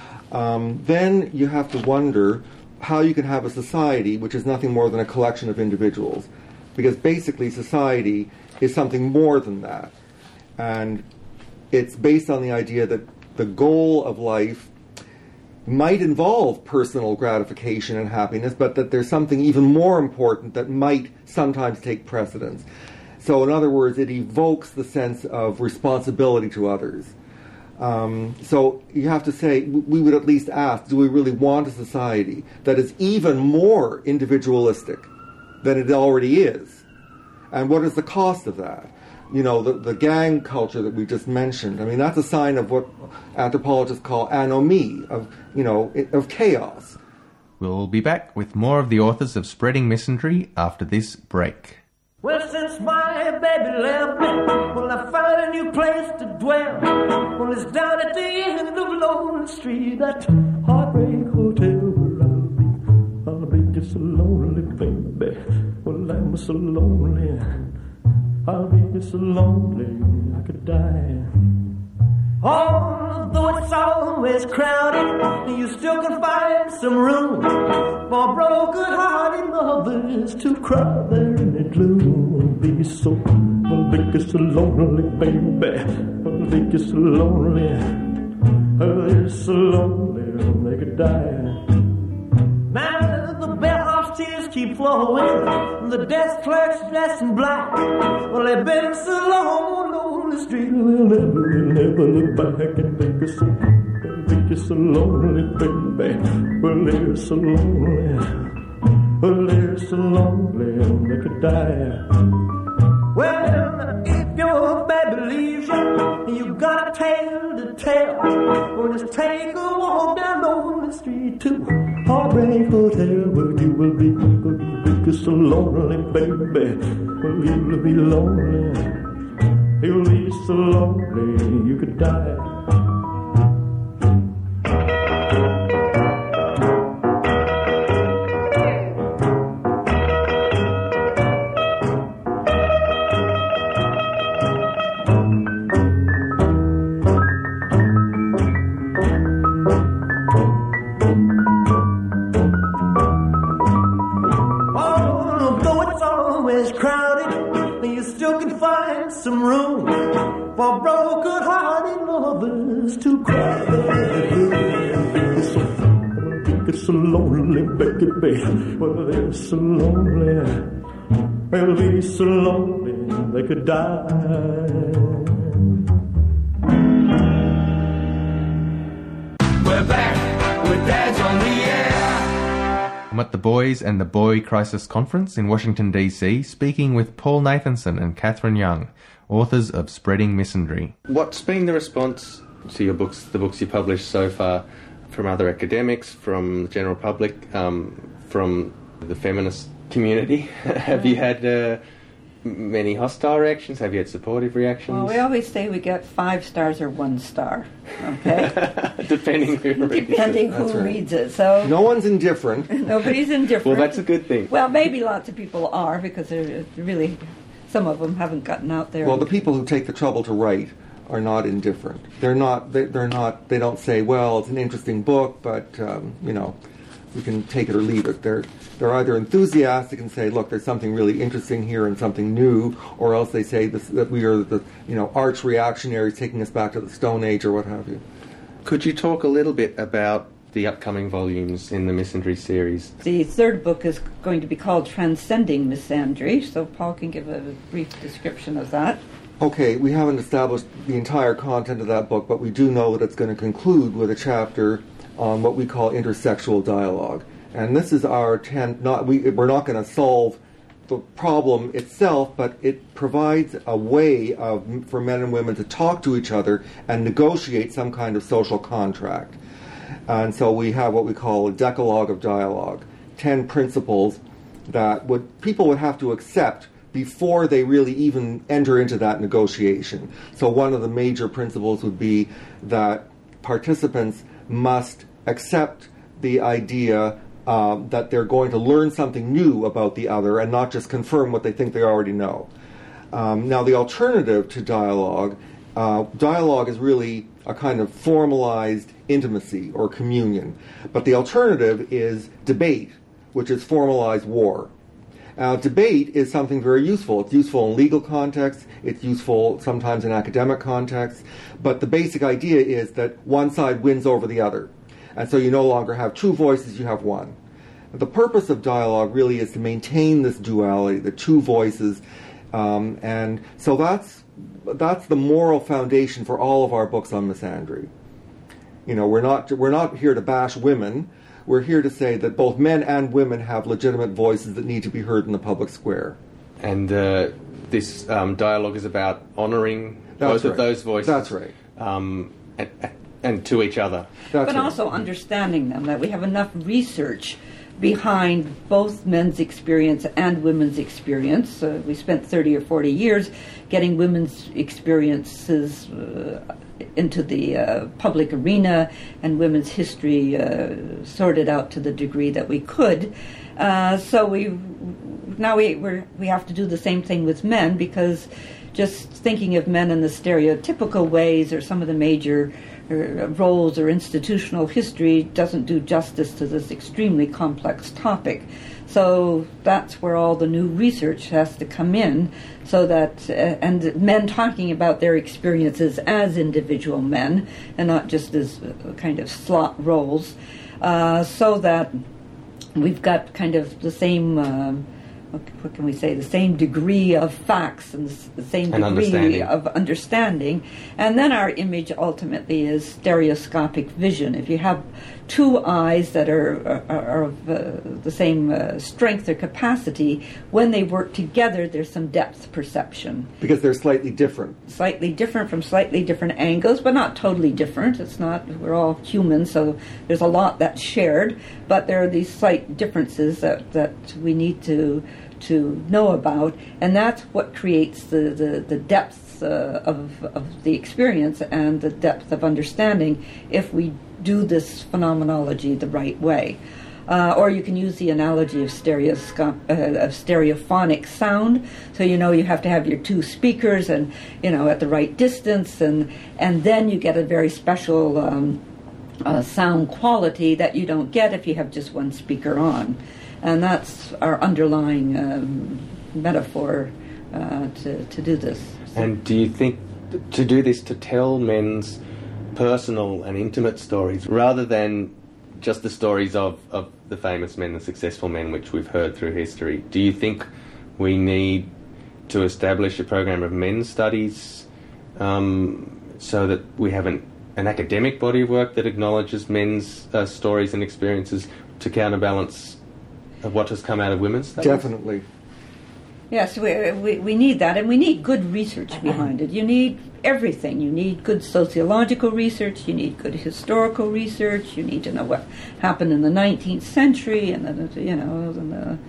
Then you have to wonder how you can have a society which is nothing more than a collection of individuals, because basically society is something more than that, and it's based on the idea that the goal of life might involve personal gratification and happiness, but that there's something even more important that might sometimes take precedence. So in other words, it evokes the sense of responsibility to others. So you have to say, we would at least ask, do we really want a society that is even more individualistic than it already is? And what is the cost of that? The gang culture that we just mentioned, that's a sign of what anthropologists call anomie, of chaos. We'll be back with more of the authors of Spreading Misandry after this break. Well, since my baby left me, well, I found a new place to dwell. Well, it's down at the end of Lonely Street, that Heartbreak Hotel where I'll be just so lonely, baby. Well, I'm so lonely, I'll be just so lonely, I could die. Although it's always crowded, you still can find some room for broken-hearted mothers to cry there in the gloom. Be so, well, think you're so lonely, baby. I think you're so lonely. Oh, you're so lonely, they could die. Now the bellhop's tears keep flowing, the desk clerk's dressed in black. Well, they've been so long on the street, they'll never look back and think you're so lonely, baby. Well, they're so lonely. Well, they're so lonely, they could die. Well, if your baby leaves you, you got a tale to tell. Well, just take a walk down on the street to Heartbreak Hotel, where you will be. You're so lonely, baby. Well, you'll be lonely. You'll be so lonely, you could die. Some room for broken-hearted lovers to cry. It's so lonely, baby. Well, they're so lonely. They'll be so lonely they could die. We're back with Dad's on the air. I'm at the Boys and the Boy Crisis Conference in Washington, D.C., speaking with Paul Nathanson and Catherine Young, authors of Spreading Misandry. What's been the response to your books, the books you published so far, from other academics, from the general public, from the feminist community? Have you had many hostile reactions? Have you had supportive reactions? Well, we always say we get 5 stars or 1 star, okay? Depending who reads it. Depending who reads it. So no one's indifferent. Nobody's indifferent. Well, that's a good thing. Well, maybe lots of people are, because they're really... Some of them haven't gotten out there. Well, the people who take the trouble to write are not indifferent. They're not. They don't say, "Well, it's an interesting book, but we can take it or leave it." They're either enthusiastic and say, "Look, there's something really interesting here and something new," or else they say that we are the arch reactionaries taking us back to the Stone Age or what have you. Could you talk a little bit about the upcoming volumes in the Misandry series? The third book is going to be called Transcending Misandry, so Paul can give a brief description of that. Okay, we haven't established the entire content of that book, but we do know that it's going to conclude with a chapter on what we call intersexual dialogue. And this is our attempt, we're not going to solve the problem itself, but it provides a way for men and women to talk to each other and negotiate some kind of social contract. And so we have what we call a decalogue of dialogue, 10 principles that people would have to accept before they really even enter into that negotiation. So one of the major principles would be that participants must accept the idea that they're going to learn something new about the other and not just confirm what they think they already know. Now, the alternative to dialogue is really a kind of formalized intimacy or communion. But the alternative is debate, which is formalized war. Debate is something very useful. It's useful in legal contexts. It's useful sometimes in academic contexts. But the basic idea is that one side wins over the other. And so you no longer have 2 voices, you have one. The purpose of dialogue really is to maintain this duality, the 2 voices. And so that's the moral foundation for all of our books on misandry. We're not here to bash women. We're here to say that both men and women have legitimate voices that need to be heard in the public square. And this dialogue is about honouring both of those voices. That's right. And to each other. But also understanding them, that we have enough research behind both men's experience and women's experience. We spent 30 or 40 years getting women's experiences into the public arena and women's history sorted out to the degree that we could. So we have to do the same thing with men, because just thinking of men in the stereotypical ways or some of the major roles or institutional history doesn't do justice to this extremely complex topic. So that's where all the new research has to come in, so that and men talking about their experiences as individual men and not just as kind of slot roles, so that we've got kind of the same. What can we say? The same degree of facts and the same degree of understanding. And then our image ultimately is stereoscopic vision. If you have two eyes that are of the same strength or capacity, when they work together, there's some depth perception. Because they're slightly different. Slightly different from slightly different angles, but not totally different. It's not, we're all human, so there's a lot that's shared, but there are these slight differences that we need to know about, and that's what creates the depth of the experience and the depth of understanding if we do this phenomenology the right way. Or you can use the analogy of stereophonic sound. So you have to have your two speakers and at the right distance, and then you get a very special sound quality that you don't get if you have just one speaker on. And that's our underlying metaphor to do this. And do you think to do this, to tell men's personal and intimate stories, rather than just the stories of the famous men, the successful men, which we've heard through history, do you think we need to establish a program of men's studies so that we have an academic body of work that acknowledges men's stories and experiences to counterbalance of what has come out of women's studies? Definitely. Yes, we need that, and we need good research behind it. You need everything. You need good sociological research, you need good historical research, you need to know what happened in the 19th century and in the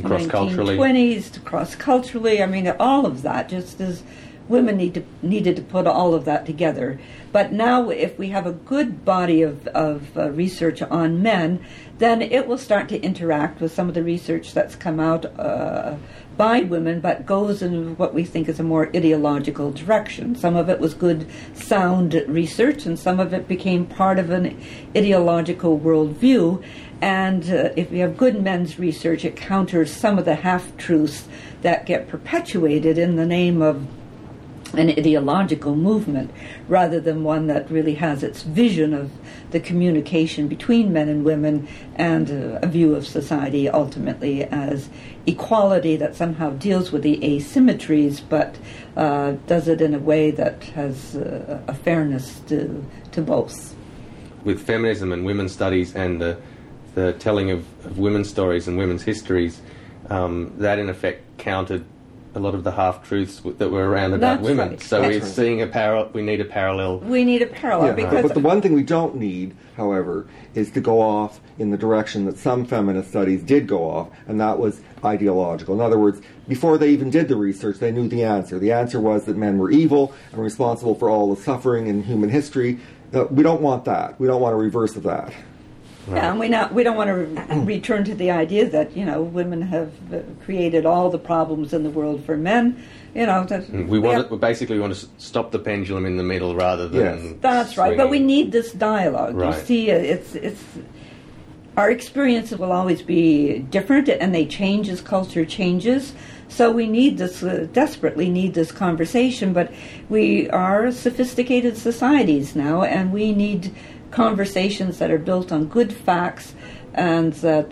1920s, cross-culturally. I mean, all of that, just as women needed to put all of that together. But now, if we have a good body of research on men, then it will start to interact with some of the research that's come out by women, but goes in what we think is a more ideological direction. Some of it was good, sound research, and some of it became part of an ideological worldview. And if we have good men's research, it counters some of the half-truths that get perpetuated in the name of an ideological movement, rather than one that really has its vision of the communication between men and women and a view of society ultimately as equality that somehow deals with the asymmetries, but does it in a way that has a fairness to both. With feminism and women's studies and the telling of women's stories and women's histories, that in effect countered a lot of the half-truths that were around about women. Right. So we're seeing we need a parallel. We need a parallel, because... But the one thing we don't need, however, is to go off in the direction that some feminist studies did go off, and that was ideological. In other words, before they even did the research, they knew the answer. The answer was that men were evil and responsible for all the suffering in human history. We don't want that. We don't want a reverse of that. Right. Yeah, and we don't want to return to the idea that women have created all the problems in the world for men. We basically want to stop the pendulum in the middle rather than. Yes. That's right. But we need this dialogue. Right. You see, it's our experiences will always be different, and they change as culture changes. So we need this, desperately need this conversation. But we are sophisticated societies now, and we need conversations that are built on good facts and that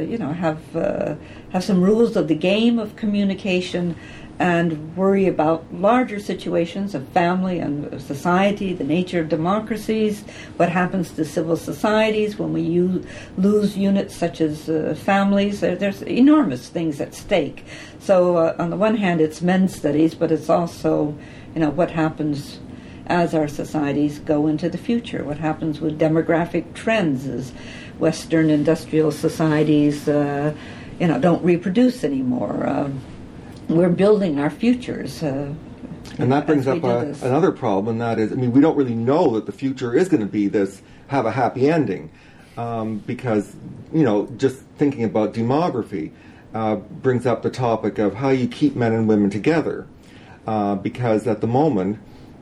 have some rules of the game of communication, and worry about larger situations of family and society, the nature of democracies, what happens to civil societies when we lose units such as families. There's enormous things at stake. So on the one hand, it's men's studies, but it's also what happens as our societies go into the future. What happens with demographic trends as Western industrial societies, don't reproduce anymore. We're building our futures. And that brings up another problem, and that is, we don't really know that the future is going to have a happy ending, because, just thinking about demography brings up the topic of how you keep men and women together, because at the moment,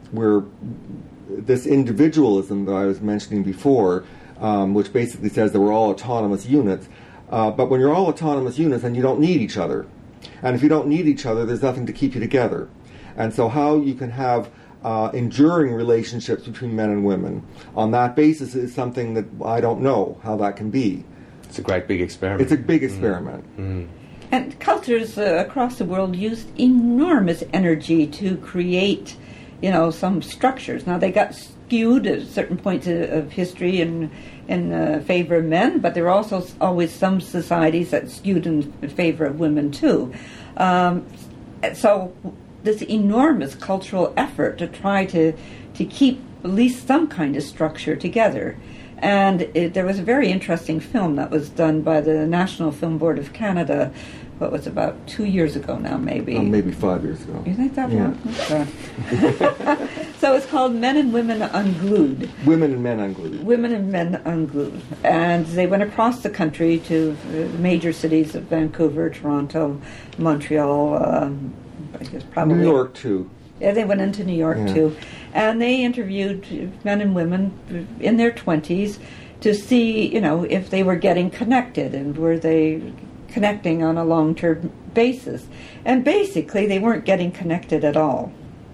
this individualism that I was mentioning before, which basically says that we're all autonomous units, But when you're all autonomous units, then you don't need each other. And if you don't need each other, there's nothing to keep you together. And so how you can have enduring relationships between men and women on that basis is something that I don't know how that can be. It's a great big experiment. It's a big experiment. And cultures across the world used enormous energy to create, some structures. Now, they got skewed at certain points of history in favor of men, but there are also always some societies that skewed in favor of women, too. So this enormous cultural effort to try to keep at least some kind of structure together. And there was a very interesting film that was done by the National Film Board of Canada, what was about 2 years ago now, maybe. Maybe 5 years ago. You think that long? So it's called Men and Women Unglued. Women and Men Unglued. Women and Men Unglued. And they went across the country to major cities of Vancouver, Toronto, Montreal, I guess probably New York, too. Yeah, they went into New York, too. And they interviewed men and women in their 20s to see, if they were getting connected and were they connecting on a long-term basis. And basically, they weren't getting connected at all.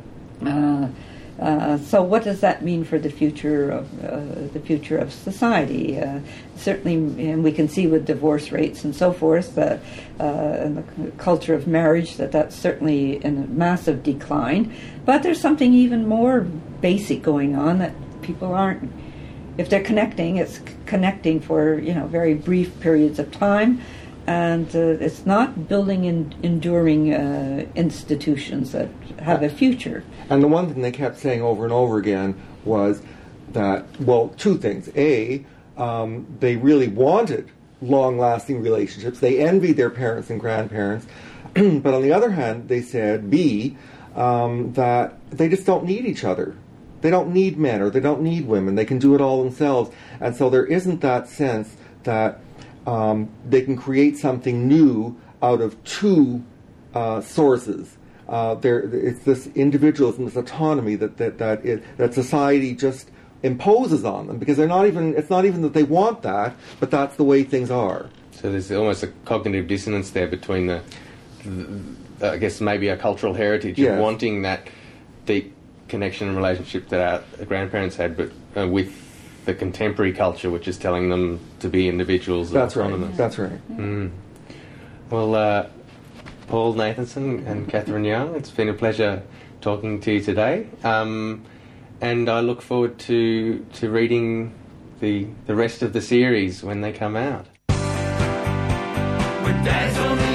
So what does that mean for the future of society? Certainly, and we can see with divorce rates and so forth, and the culture of marriage, that's certainly in a massive decline. But there's something even more basic going on that people aren't. If they're connecting, it's connecting for very brief periods of time. And it's not building enduring institutions that have a future. And the one thing they kept saying over and over again was that, two things. A, they really wanted long-lasting relationships. They envied their parents and grandparents. But on the other hand, they said, B, that they just don't need each other. They don't need men or they don't need women. They can do it all themselves. And so there isn't that sense that they can create something new out of two sources. It's this individualism, this autonomy that society just imposes on them because it's not even that they want that, but that's the way things are. So there's almost a cognitive dissonance there between the I guess maybe a cultural heritage of wanting that deep connection and relationship that our grandparents had, but with the contemporary culture, which is telling them to be individuals. That's autonomous. Right. That's right. Well, Paul Nathanson and Catherine Young, it's been a pleasure talking to you today, and I look forward to reading the rest of the series when they come out. We're dazzled